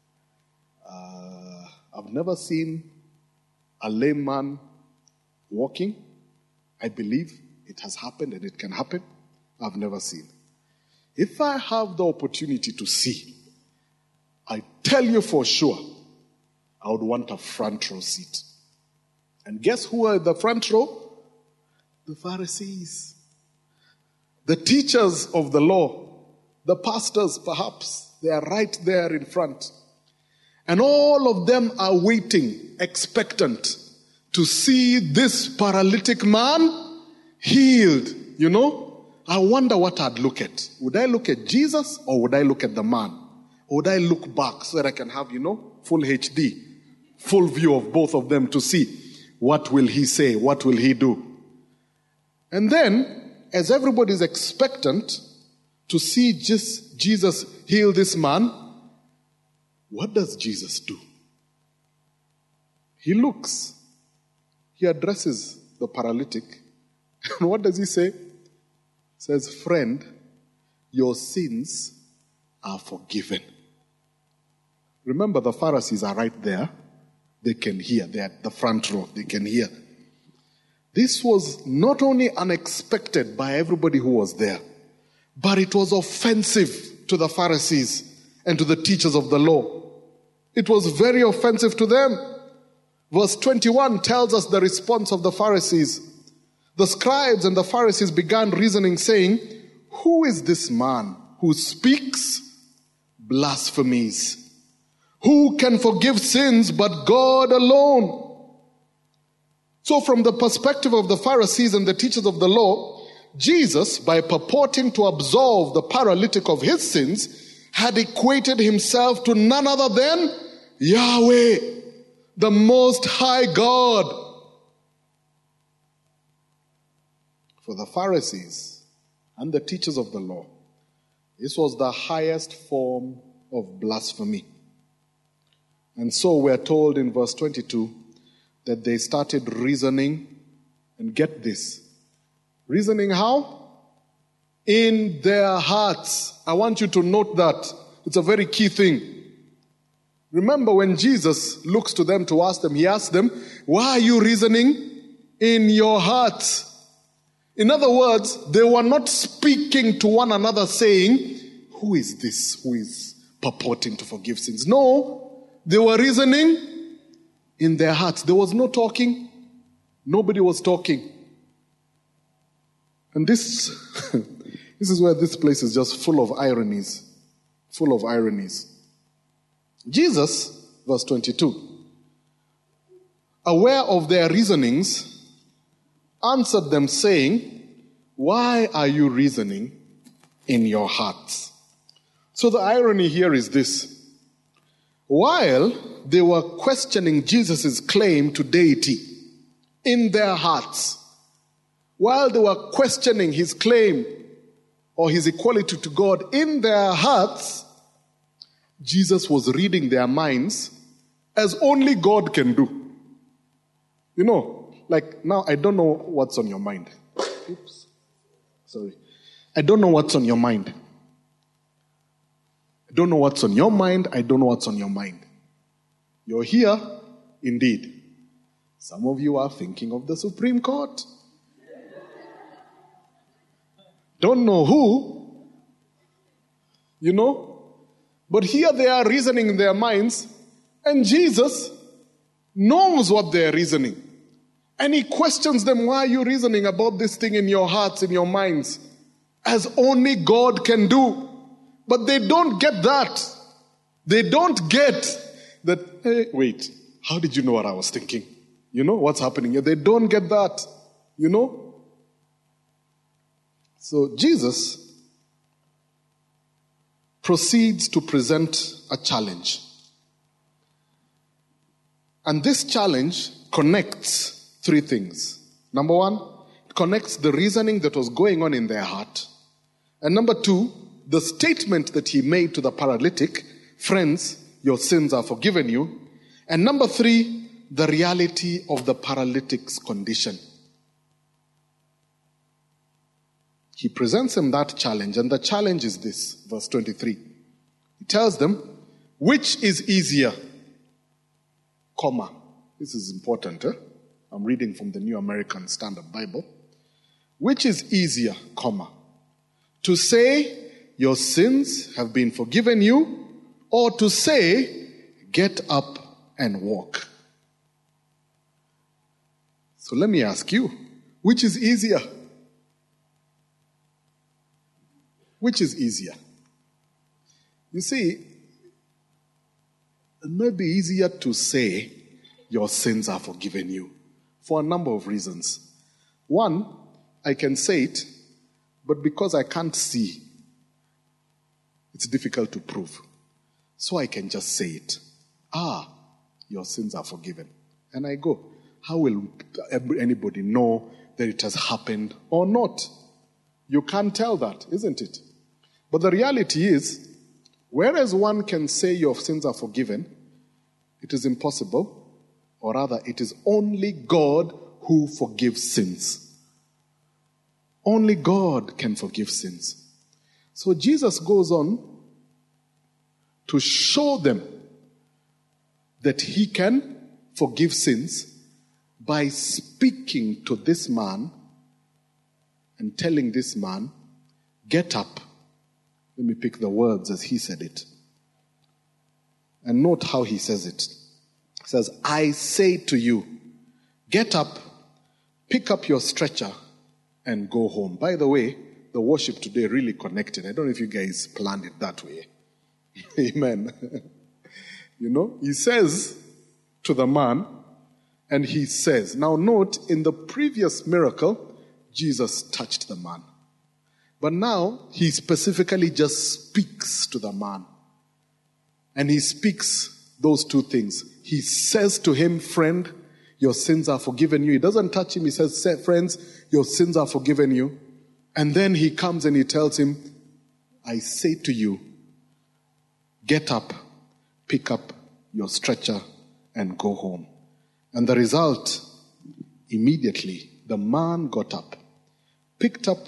[SPEAKER 1] Uh, I've never seen a lame man walking. I believe it has happened and it can happen. I've never seen. If I have the opportunity to see, I tell you for sure, I would want a front row seat. And guess who are the front row? The Pharisees. The teachers of the law. The pastors, perhaps. They are right there in front. And all of them are waiting, expectant, to see this paralytic man healed. You know, I wonder what I'd look at. Would I look at Jesus or would I look at the man? Or would I look back so that I can have, you know, full H D, full view of both of them to see what will he say, what will he do? And then, as everybody is expectant to see just Jesus heal this man, what does Jesus do? He looks. He addresses the paralytic. And what does he say? He says, friend, your sins are forgiven. Remember, the Pharisees are right there. They can hear. They're at the front row. They can hear. This was not only unexpected by everybody who was there, but it was offensive to the Pharisees and to the teachers of the law. It was very offensive to them. Verse twenty-one tells us the response of the Pharisees. The scribes and the Pharisees began reasoning, saying, who is this man who speaks blasphemies? Who can forgive sins but God alone? So from the perspective of the Pharisees and the teachers of the law, Jesus, by purporting to absolve the paralytic of his sins, had equated himself to none other than Yahweh, the Most High God. For the Pharisees and the teachers of the law, this was the highest form of blasphemy. And so we're told in verse twenty-two that they started reasoning, and get this, reasoning how? In their hearts. I want you to note that. It's a very key thing. Remember when Jesus looks to them to ask them, he asks them, why are you reasoning in your hearts? In other words, they were not speaking to one another saying, who is this who is purporting to forgive sins? No, they were reasoning in their hearts. There was no talking. Nobody was talking. And this, this is where this place is just full of ironies. Full of ironies. Jesus, verse twenty-two, aware of their reasonings, answered them saying, why are you reasoning in your hearts? So the irony here is this. While they were questioning Jesus' claim to deity in their hearts, while they were questioning his claim or his equality to God in their hearts, Jesus was reading their minds as only God can do. You know, like now I don't know what's on your mind. Oops. Sorry. I don't know what's on your mind. I don't know what's on your mind. I don't know what's on your mind. You're here, indeed. Some of you are thinking of the Supreme Court. Don't know who, you know, but here they are reasoning in their minds, and Jesus knows what they're reasoning. And he questions them, why are you reasoning about this thing in your hearts, in your minds, as only God can do? But they don't get that. They don't get that, hey, wait, how did you know what I was thinking? You know what's happening here? They don't get that, you know? So Jesus proceeds to present a challenge. And this challenge connects three things. Number one, it connects the reasoning that was going on in their heart. And number two, the statement that he made to the paralytic, friends, your sins are forgiven you. And number three, the reality of the paralytic's condition. He presents him that challenge, and the challenge is this, verse twenty-three. He tells them, which is easier, comma. This is important, eh? I'm reading from the New American Standard Bible. Which is easier, comma, to say your sins have been forgiven you, or to say get up and walk? So let me ask you, which is easier? Which is easier? You see, it may be easier to say your sins are forgiven you for a number of reasons. One, I can say it, but because I can't see, it's difficult to prove. So I can just say it. Ah, your sins are forgiven. And I go. How will anybody know that it has happened or not? You can't tell that, isn't it? But the reality is, whereas one can say your sins are forgiven, it is impossible, or rather, it is only God who forgives sins. Only God can forgive sins. So Jesus goes on to show them that he can forgive sins by speaking to this man and telling this man, get up. Let me pick the words as he said it. And note how he says it. He says, I say to you, get up, pick up your stretcher, and go home. By the way, the worship today really connected. I don't know if you guys planned it that way. Amen. You know, he says to the man, and he says, now note, in the previous miracle, Jesus touched the man. But now, he specifically just speaks to the man. And he speaks those two things. He says to him, friend, your sins are forgiven you. He doesn't touch him. He says, friends, your sins are forgiven you. And then he comes and he tells him, I say to you, get up, pick up your stretcher, and go home. And the result, immediately, the man got up, picked up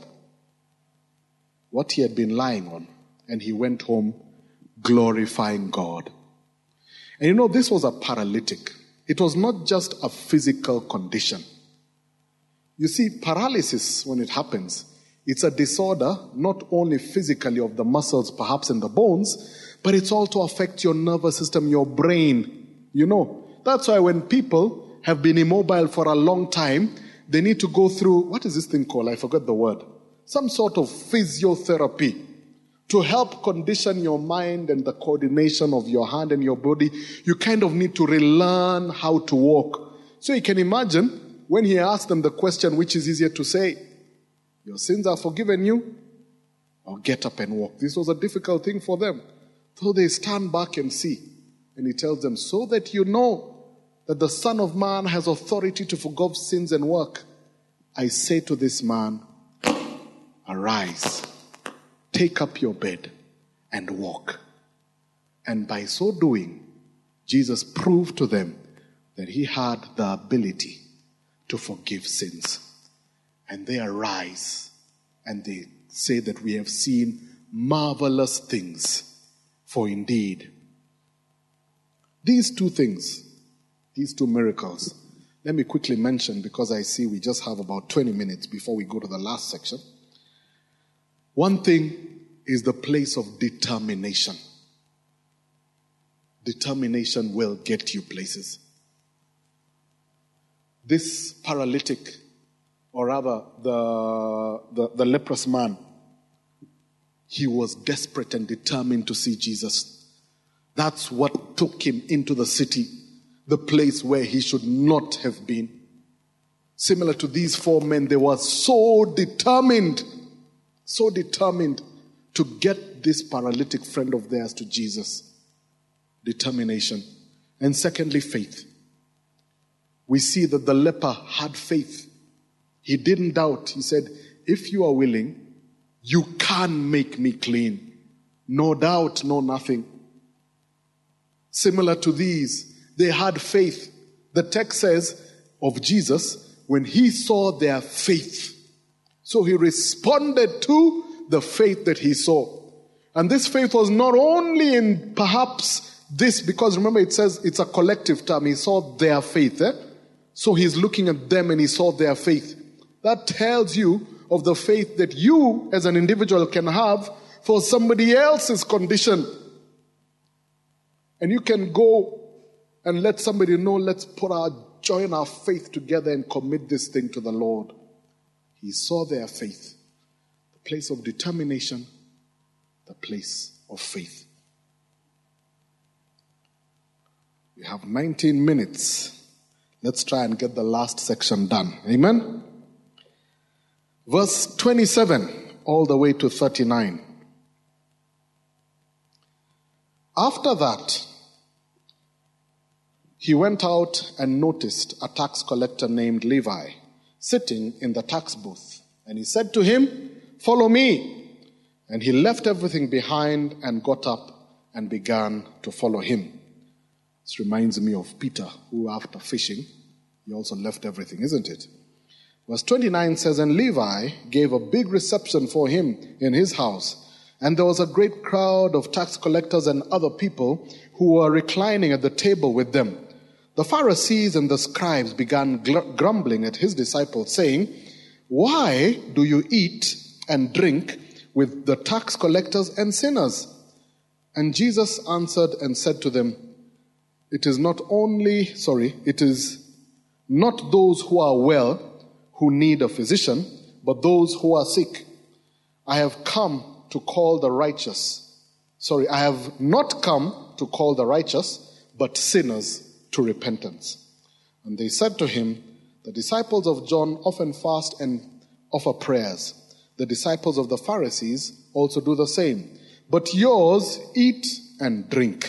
[SPEAKER 1] what he had been lying on, and he went home glorifying God. And you know, this was a paralytic. It was not just a physical condition. You see, paralysis, when it happens, it's a disorder not only physically of the muscles, perhaps in the bones, but it's also affects your nervous system, your brain. You know, that's why when people have been immobile for a long time, they need to go through, what is this thing called? I forgot the word. Some sort of physiotherapy to help condition your mind and the coordination of your hand and your body. You kind of need to relearn how to walk. So you can imagine when he asked them the question, which is easier to say, your sins are forgiven you, or get up and walk. This was a difficult thing for them. So they stand back and see. And he tells them, so that you know that the Son of Man has authority to forgive sins and work, I say to this man, arise, take up your bed and walk. And by so doing, Jesus proved to them that he had the ability to forgive sins. And they arise and they say that we have seen marvelous things. For indeed, these two things, these two miracles, let me quickly mention because I see we just have about twenty minutes before we go to the last section. One thing is the place of determination. Determination will get you places. This paralytic, or rather the, the, the leprous man, he was desperate and determined to see Jesus. That's what took him into the city, the place where he should not have been. Similar to these four men, they were so determined, so determined to get this paralytic friend of theirs to Jesus. Determination. And secondly, faith. we see that the leper had faith. He didn't doubt. He said, if you are willing, you can make me clean. No doubt, no nothing. Similar to these, they had faith. The text says of Jesus, when he saw their faith. So he responded to the faith that he saw. And this faith was not only in perhaps this, because remember it says it's a collective term. He saw their faith. Eh? So he's looking at them and he saw their faith. That tells you of the faith that you as an individual can have for somebody else's condition. And you can go and let somebody know, let's put our, join our faith together and commit this thing to the Lord. He saw their faith. The place of determination, the place of faith. We have nineteen minutes. Let's try and get the last section done. Amen? Verse twenty-seven all the way to thirty-nine. After that, he went out and noticed a tax collector named Levi sitting in the tax booth. And he said to him, follow me. And he left everything behind and got up and began to follow him. This reminds me of Peter, who after fishing, he also left everything, isn't it? Verse twenty-nine says, and Levi gave a big reception for him in his house. And there was a great crowd of tax collectors and other people who were reclining at the table with them. The Pharisees and the scribes began gl- grumbling at his disciples, saying, why do you eat and drink with the tax collectors and sinners? And Jesus answered and said to them, it is not only, sorry, it is not those who are well who need a physician, but those who are sick. I have come to call the righteous. Sorry, I have not come to call the righteous, but sinners to repentance. And they said to him, the disciples of John often fast and offer prayers. The disciples of the Pharisees also do the same. But yours eat and drink.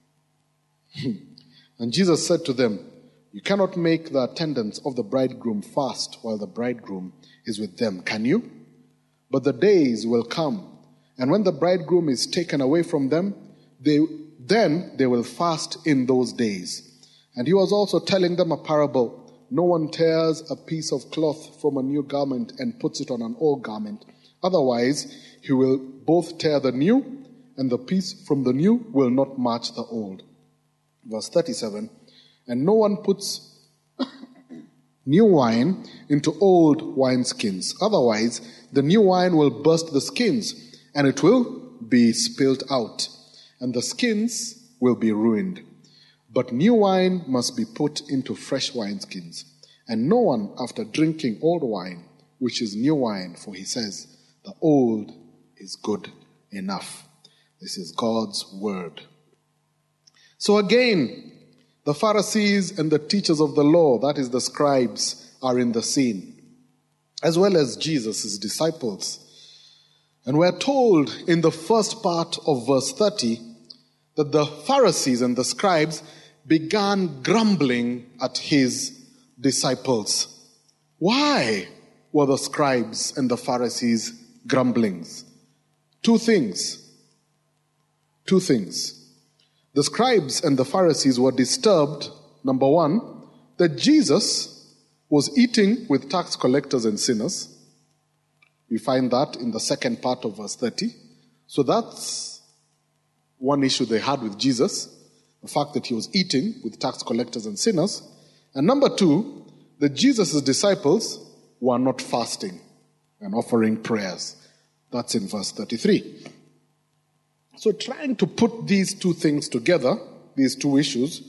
[SPEAKER 1] And Jesus said to them, you cannot make the attendants of the bridegroom fast while the bridegroom is with them, can you? But the days will come, and when the bridegroom is taken away from them, they, then they will fast in those days. And he was also telling them a parable. No one tears a piece of cloth from a new garment and puts it on an old garment. Otherwise, he will both tear the new, and the piece from the new will not match the old. Verse thirty-seven, and no one puts new wine into old wineskins. Otherwise, the new wine will burst the skins, and it will be spilled out, and the skins will be ruined. But new wine must be put into fresh wineskins. And no one, after drinking old wine, which is new wine, for he says, the old is good enough. This is God's word. So again, the Pharisees and the teachers of the law, that is the scribes, are in the scene, as well as Jesus' disciples. And we're told in the first part of verse thirty that the Pharisees and the scribes began grumbling at his disciples. Why were the scribes and the Pharisees grumbling? Two things. Two things. The scribes and the Pharisees were disturbed, number one, that Jesus was eating with tax collectors and sinners. We find that in the second part of verse thirty. So that's one issue they had with Jesus, the fact that he was eating with tax collectors and sinners. And number two, that Jesus' disciples were not fasting and offering prayers. That's in verse thirty-three. So trying to put these two things together, these two issues,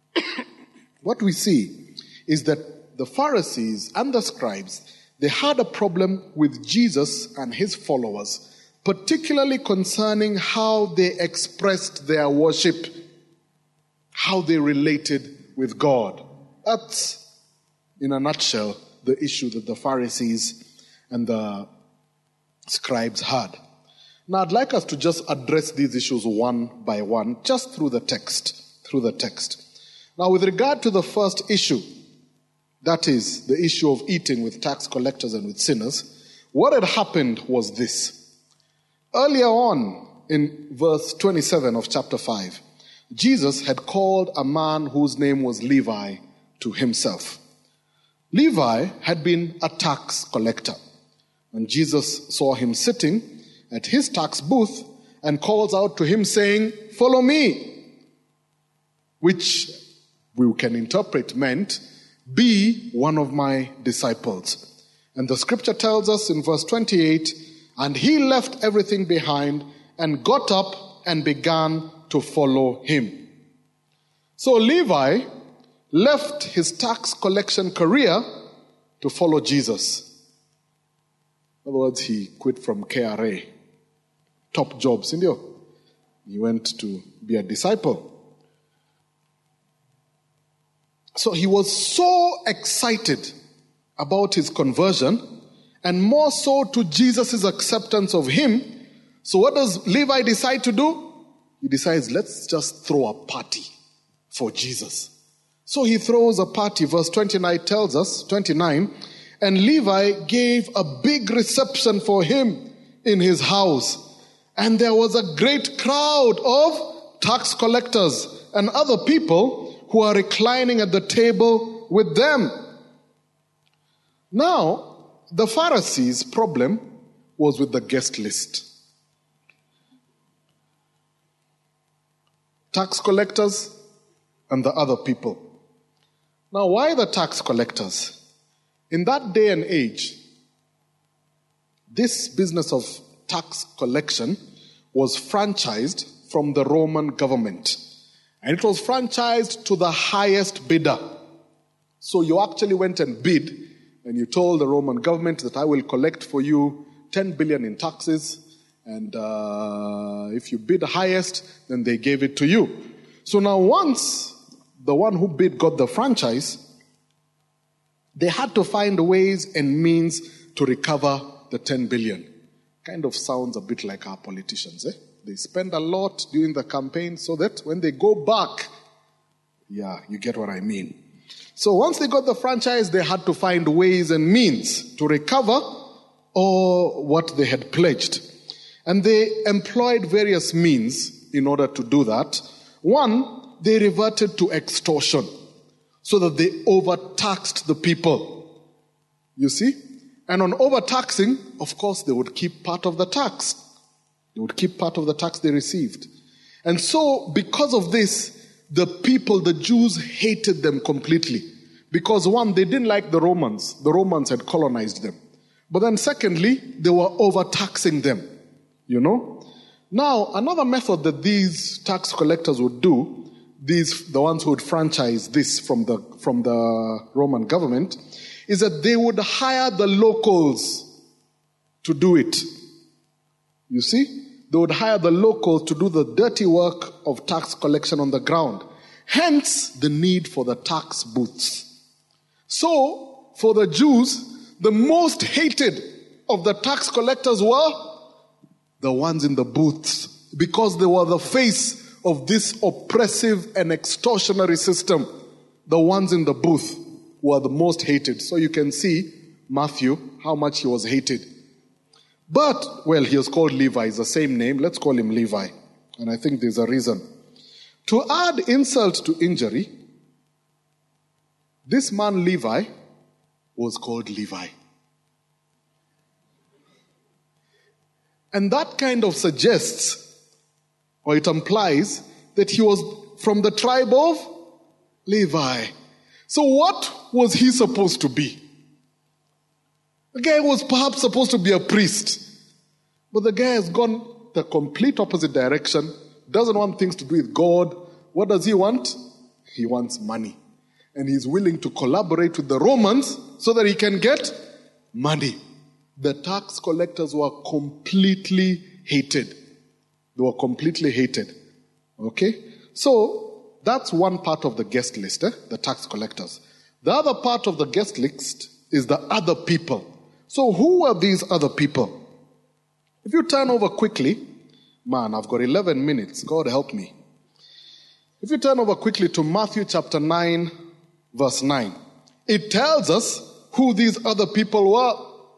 [SPEAKER 1] what we see is that the Pharisees and the scribes, they had a problem with Jesus and his followers, particularly concerning how they expressed their worship, how they related with God. That's, in a nutshell, the issue that the Pharisees and the scribes had. Now, I'd like us to just address these issues one by one, just through the text, through the text. Now, with regard to the first issue, That is, the issue of eating with tax collectors and with sinners. What had happened was this. Earlier on in verse twenty-seven of chapter five, Jesus had called a man whose name was Levi to himself. Levi had been a tax collector. And Jesus saw him sitting at his tax booth and calls out to him saying, "Follow me," which we can interpret meant, "Be one of my disciples." And the scripture tells us in verse twenty-eight, "And he left everything behind and got up and began to follow him." So Levi left his tax collection career to follow Jesus. In other words, he quit from K R A, top jobs, India. He went to be a disciple. So he was so excited about his conversion, and more so to Jesus' acceptance of him. So what does Levi decide to do? He decides, let's just throw a party for Jesus. So he throws a party. Verse twenty-nine tells us, twenty-nine, "And Levi gave a big reception for him in his house. And there was a great crowd of tax collectors and other people who are reclining at the table with them." Now, the Pharisees' problem was with the guest list. Tax collectors and the other people. Now, why the tax collectors? In that day and age, this business of tax collection was franchised from the Roman government. And it was franchised to the highest bidder. So you actually went and bid, and you told the Roman government that I will collect for you ten billion in taxes, and uh, if you bid highest, then they gave it to you. So now once the one who bid got the franchise, they had to find ways and means to recover the ten billion. Kind of sounds a bit like our politicians, eh? They spend a lot during the campaign so that when they go back, yeah, you get what I mean. So once they got the franchise, they had to find ways and means to recover all what they had pledged. And they employed various means in order to do that. One, they reverted to extortion so that they overtaxed the people. You see? And on overtaxing, of course, they would keep part of the tax. They would keep part of the tax they received. And so, because of this, the people, the Jews, hated them completely. Because one, they didn't like the Romans. The Romans had colonized them. But then secondly, they were overtaxing them. You know? Now, another method that these tax collectors would do, these, the ones who would franchise this from the, from the Roman government, is that they would hire the locals to do it. You see? They would hire the locals to do the dirty work of tax collection on the ground. Hence, the need for the tax booths. So, for the Jews, the most hated of the tax collectors were the ones in the booths, because they were the face of this oppressive and extortionary system. The ones in the booth were the most hated. So you can see Matthew, how much he was hated. But, well, he was called Levi. It's the same name. Let's call him Levi. And I think there's a reason. To add insult to injury, this man Levi was called Levi. And that kind of suggests, or it implies, that he was from the tribe of Levi. So what was he supposed to be? The guy was perhaps supposed to be a priest. But the guy has gone the complete opposite direction, doesn't want things to do with God. What does he want? He wants money. And he's willing to collaborate with the Romans so that he can get money. The tax collectors were completely hated. They were completely hated. Okay? So, that's one part of the guest list, eh? The tax collectors. The other part of the guest list is the other people. So, who are these other people? If you turn over quickly, man, I've got eleven minutes. God help me. If you turn over quickly to Matthew chapter nine, verse nine, it tells us who these other people were.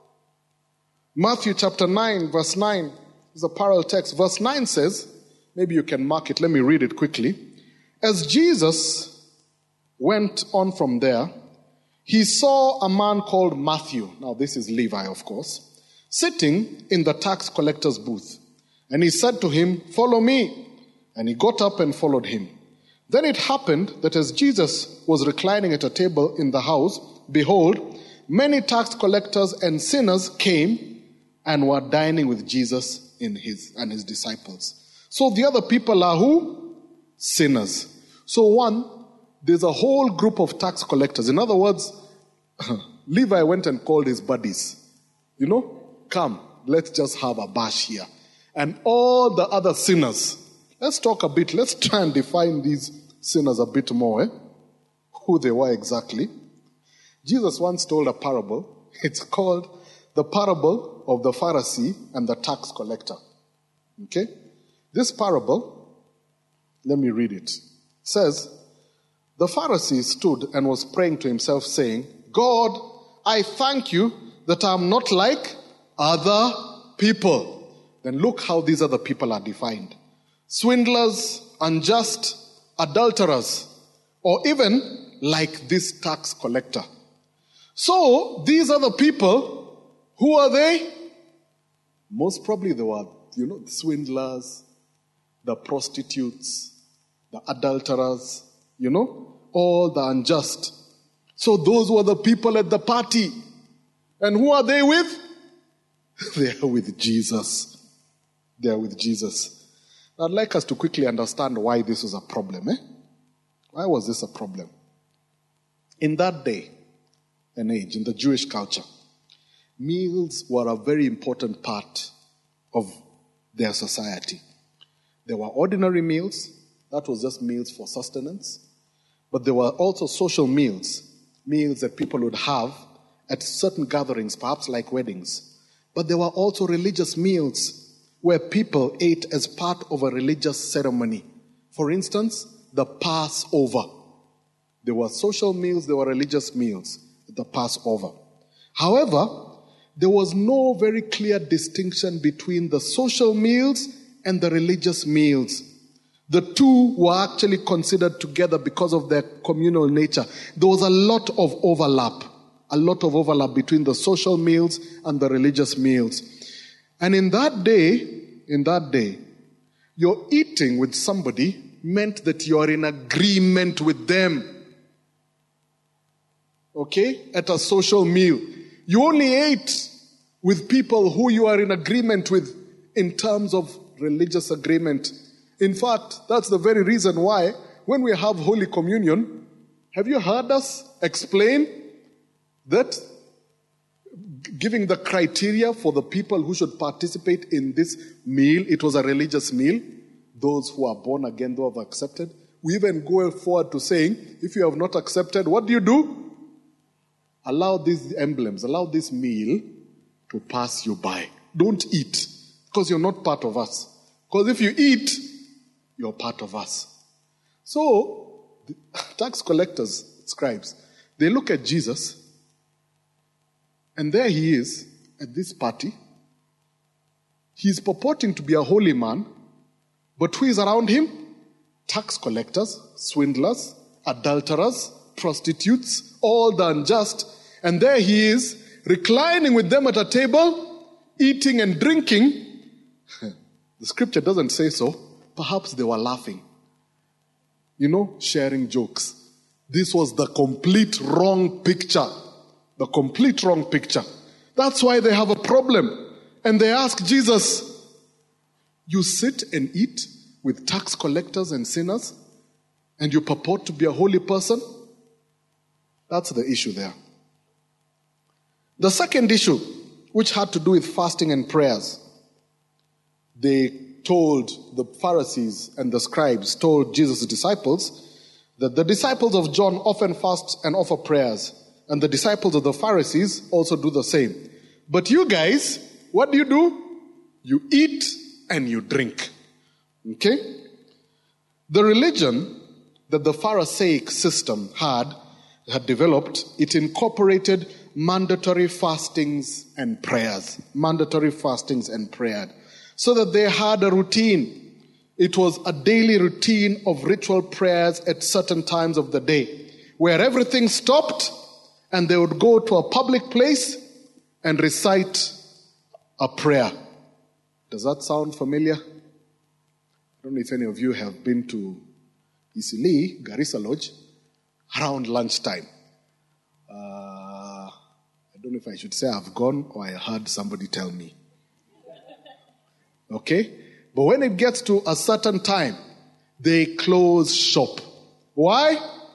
[SPEAKER 1] Matthew chapter nine, verse nine is a parallel text. Verse nine says, maybe you can mark it, let me read it quickly. As Jesus went on from there, he saw a man called Matthew, now this is Levi of course, sitting in the tax collector's booth. And he said to him, "Follow me." And he got up and followed him. Then it happened that as Jesus was reclining at a table in the house, behold, many tax collectors and sinners came and were dining with Jesus in his and his disciples. So the other people are who? Sinners. So one, there's a whole group of tax collectors. In other words, Levi went and called his buddies. You know, come, let's just have a bash here. And all the other sinners. Let's talk a bit. Let's try and define these sinners a bit more. Eh? Who they were exactly. Jesus once told a parable. It's called the parable of the Pharisee and the tax collector. Okay? This parable, let me read it. It says, the Pharisee stood and was praying to himself saying, "God, I thank you that I'm not like other people." Then look how these other people are defined. Swindlers, unjust, adulterers, or even like this tax collector. So, these other people, who are they? Most probably they were, you know, the swindlers, the prostitutes, the adulterers, you know, all the unjust. So those were the people at the party. And who are they with? They are with Jesus. They are with Jesus. I'd like us to quickly understand why this was a problem. Eh? Why was this a problem? In that day and age, in the Jewish culture, meals were a very important part of their society. There were ordinary meals, that was just meals for sustenance. But there were also social meals, meals that people would have at certain gatherings, perhaps like weddings. But there were also religious meals where people ate as part of a religious ceremony. For instance, the Passover. There were social meals, there were religious meals, the Passover. However, there was no very clear distinction between the social meals and the religious meals. The two were actually considered together because of their communal nature. There was a lot of overlap, a lot of overlap between the social meals and the religious meals. And in that day, in that day, your eating with somebody meant that you are in agreement with them. Okay? At a social meal. You only ate with people who you are in agreement with in terms of religious agreement. In fact, that's the very reason why when we have Holy Communion, have you heard us explain that giving the criteria for the people who should participate in this meal, it was a religious meal, those who are born again, those who have accepted. We even go forward to saying, if you have not accepted, what do you do? Allow these emblems, allow this meal to pass you by. Don't eat, because you're not part of us. Because if you eat, you're part of us. So, the tax collectors, scribes, they look at Jesus, and there he is at this party. He's purporting to be a holy man, but who is around him? Tax collectors, swindlers, adulterers, prostitutes, all the unjust. And there he is, reclining with them at a table, eating and drinking. The scripture doesn't say so. Perhaps they were laughing. You know, sharing jokes. This was the complete wrong picture. The complete wrong picture. That's why they have a problem. And they ask Jesus, you sit and eat with tax collectors and sinners, and you purport to be a holy person? That's the issue there. The second issue, which had to do with fasting and prayers, they told the Pharisees and the scribes, told Jesus' disciples, that the disciples of John often fast and offer prayers, and the disciples of the Pharisees also do the same. But you guys, what do you do? You eat and you drink. Okay? The religion that the Pharisaic system had had developed, it incorporated mandatory fastings and prayers. Mandatory fastings and prayer. So that they had a routine. It was a daily routine of ritual prayers at certain times of the day, where everything stopped and they would go to a public place and recite a prayer. Does that sound familiar? I don't know if any of you have been to Isili, Garissa Lodge, around lunchtime. Uh, I don't know if I should say I've gone or I heard somebody tell me. Okay? But when it gets to a certain time, they close shop. Why?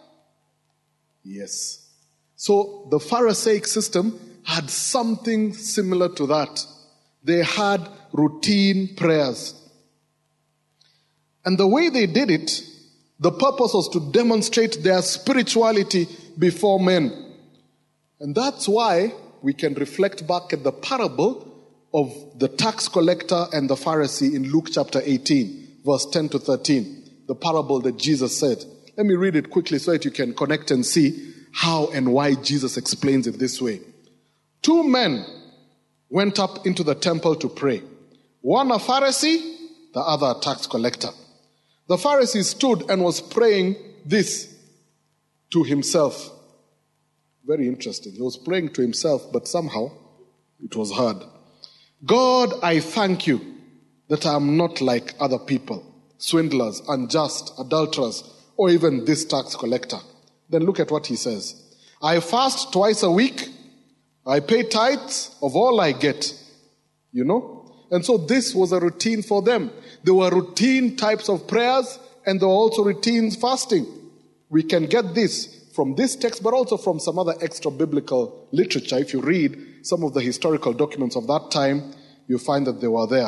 [SPEAKER 1] Yes. So the Pharisaic system had something similar to that. They had routine prayers. And the way they did it, the purpose was to demonstrate their spirituality before men. And that's why we can reflect back at the parable of the tax collector and the Pharisee in Luke chapter eighteen, verse ten to thirteen. The parable that Jesus said. Let me read it quickly so that you can connect and see how and why Jesus explains it this way. Two men went up into the temple to pray. One a Pharisee, the other a tax collector. The Pharisee stood and was praying this to himself. Very interesting. He was praying to himself, but somehow it was heard. God, I thank you that I am not like other people, swindlers, unjust, adulterers, or even this tax collector. Then look at what he says. I fast twice a week. I pay tithes of all I get. You know? And so this was a routine for them. There were routine types of prayers and there were also routine fasting. We can get this from this text, but also from some other extra biblical literature. If you read some of the historical documents of that time, you find that they were there.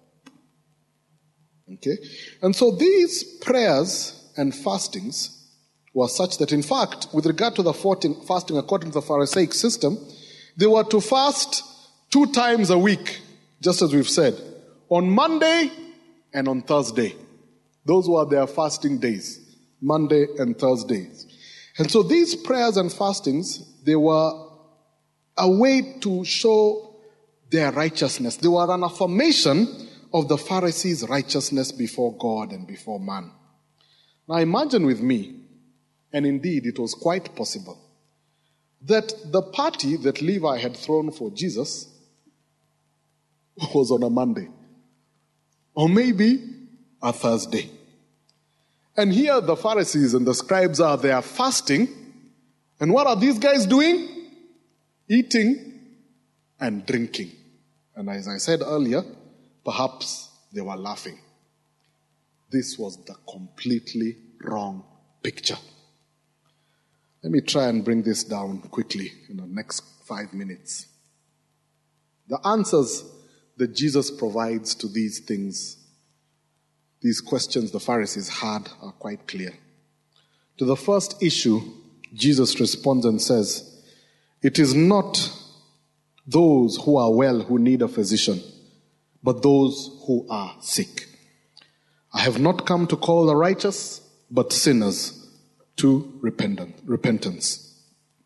[SPEAKER 1] Okay? And so these prayers and fastings were such that, in fact, with regard to the fasting according to the Pharisaic system, they were to fast two times a week, just as we've said, on Monday and on Thursday. Those were their fasting days, Monday and Thursdays. And so these prayers and fastings, they were a way to show their righteousness. They were an affirmation of the Pharisees' righteousness before God and before man. Now imagine with me, and indeed it was quite possible, that the party that Levi had thrown for Jesus was on a Monday, or maybe a Thursday. And here the Pharisees and the scribes are there fasting, and what are these guys doing? Eating and drinking. And as I said earlier, perhaps they were laughing. This was the completely wrong picture. Let me try and bring this down quickly in the next five minutes. The answers that Jesus provides to these things, these questions the Pharisees had, are quite clear. To the first issue, Jesus responds and says, it is not those who are well who need a physician, but those who are sick. I have not come to call the righteous, but sinners to repentance.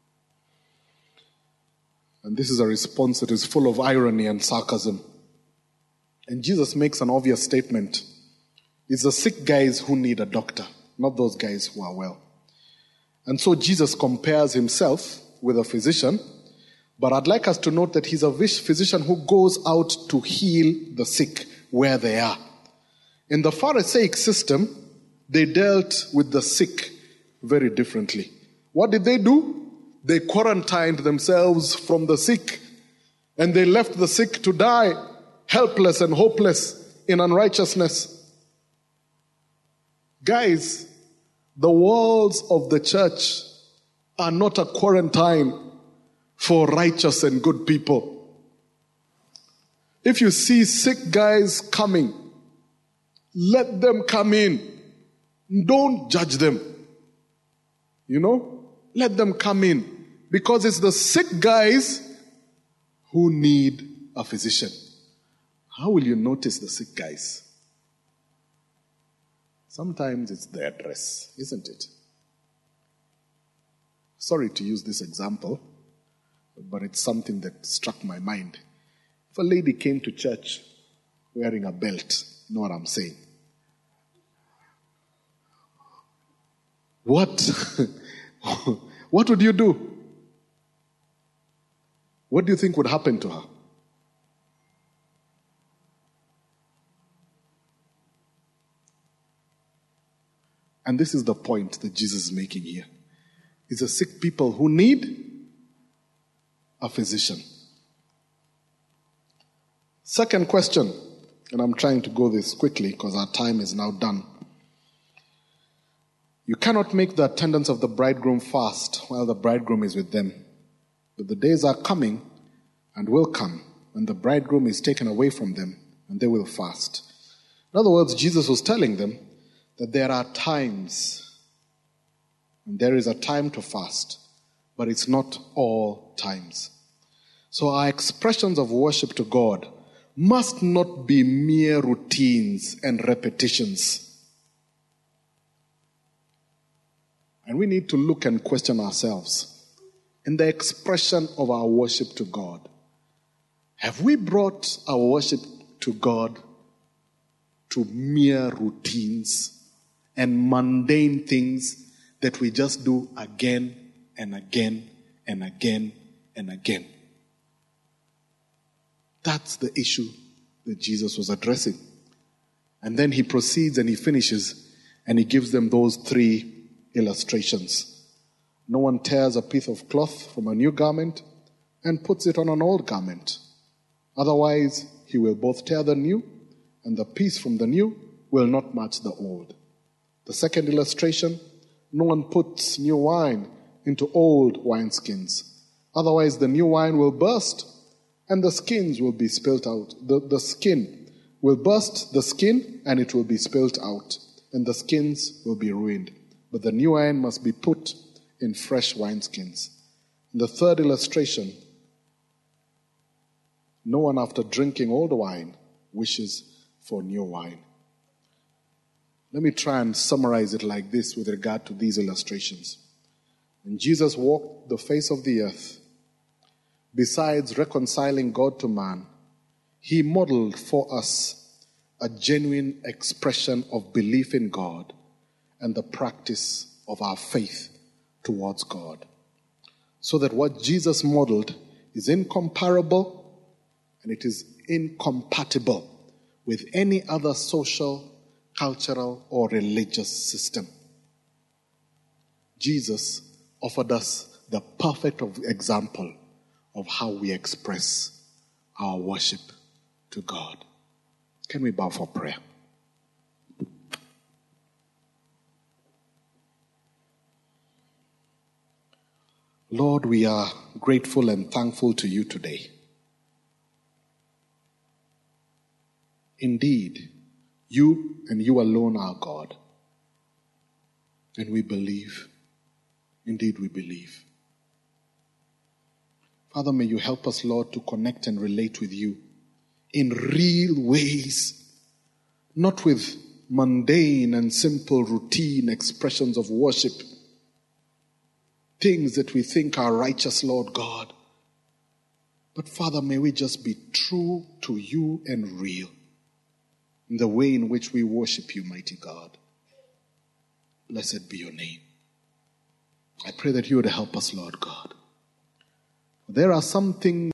[SPEAKER 1] And this is a response that is full of irony and sarcasm. And Jesus makes an obvious statement. It's the sick guys who need a doctor, not those guys who are well. And so Jesus compares himself with a physician, but I'd like us to note that he's a physician who goes out to heal the sick where they are. In the Pharisaic system, they dealt with the sick very differently. What did they do? They quarantined themselves from the sick, and they left the sick to die, helpless and hopeless in unrighteousness. Guys, the walls of the church are not a quarantine for righteous and good people. If you see sick guys coming, let them come in. Don't judge them. You know, let them come in, because it's the sick guys who need a physician. How will you notice the sick guys? Sometimes it's their dress, isn't it? Sorry to use this example, but it's something that struck my mind. If a lady came to church wearing a belt, you know what I'm saying? What? What would you do? What do you think would happen to her? And this is the point that Jesus is making here. It's a sick people who need a physician. Second question, and I'm trying to go this quickly because our time is now done. You cannot make the attendants of the bridegroom fast while the bridegroom is with them. But the days are coming and will come when the bridegroom is taken away from them and they will fast. In other words, Jesus was telling them that there are times, and there is a time to fast, but it's not all times. So our expressions of worship to God must not be mere routines and repetitions. And we need to look and question ourselves in the expression of our worship to God. Have we brought our worship to God to mere routines and mundane things that we just do again and again and again and again? That's the issue that Jesus was addressing. And then he proceeds and he finishes and he gives them those three illustrations. No one tears a piece of cloth from a new garment and puts it on an old garment. Otherwise, he will both tear the new and the piece from the new will not match the old. The second illustration, no one puts new wine into old wineskins. Otherwise, the new wine will burst and the skins will be spilt out. The, the skin will burst the skin and it will be spilt out, and the skins will be ruined. But the new wine must be put in fresh wineskins. In the third illustration, no one after drinking old wine wishes for new wine. Let me try and summarize it like this with regard to these illustrations. When Jesus walked the face of the earth, besides reconciling God to man, he modeled for us a genuine expression of belief in God and the practice of our faith towards God. So that what Jesus modeled is incomparable and it is incompatible with any other social, cultural, or religious system. Jesus offered us the perfect example of how we express our worship to God. Can we bow for prayer? Lord, we are grateful and thankful to you today. Indeed, you and you alone are God. And we believe. Indeed, we believe. Father, may you help us, Lord, to connect and relate with you in real ways, not with mundane and simple routine expressions of worship, things that we think are righteous, Lord God. But Father, may we just be true to you and real in the way in which we worship you, mighty God. Blessed be your name. I pray that you would help us, Lord God. There are some things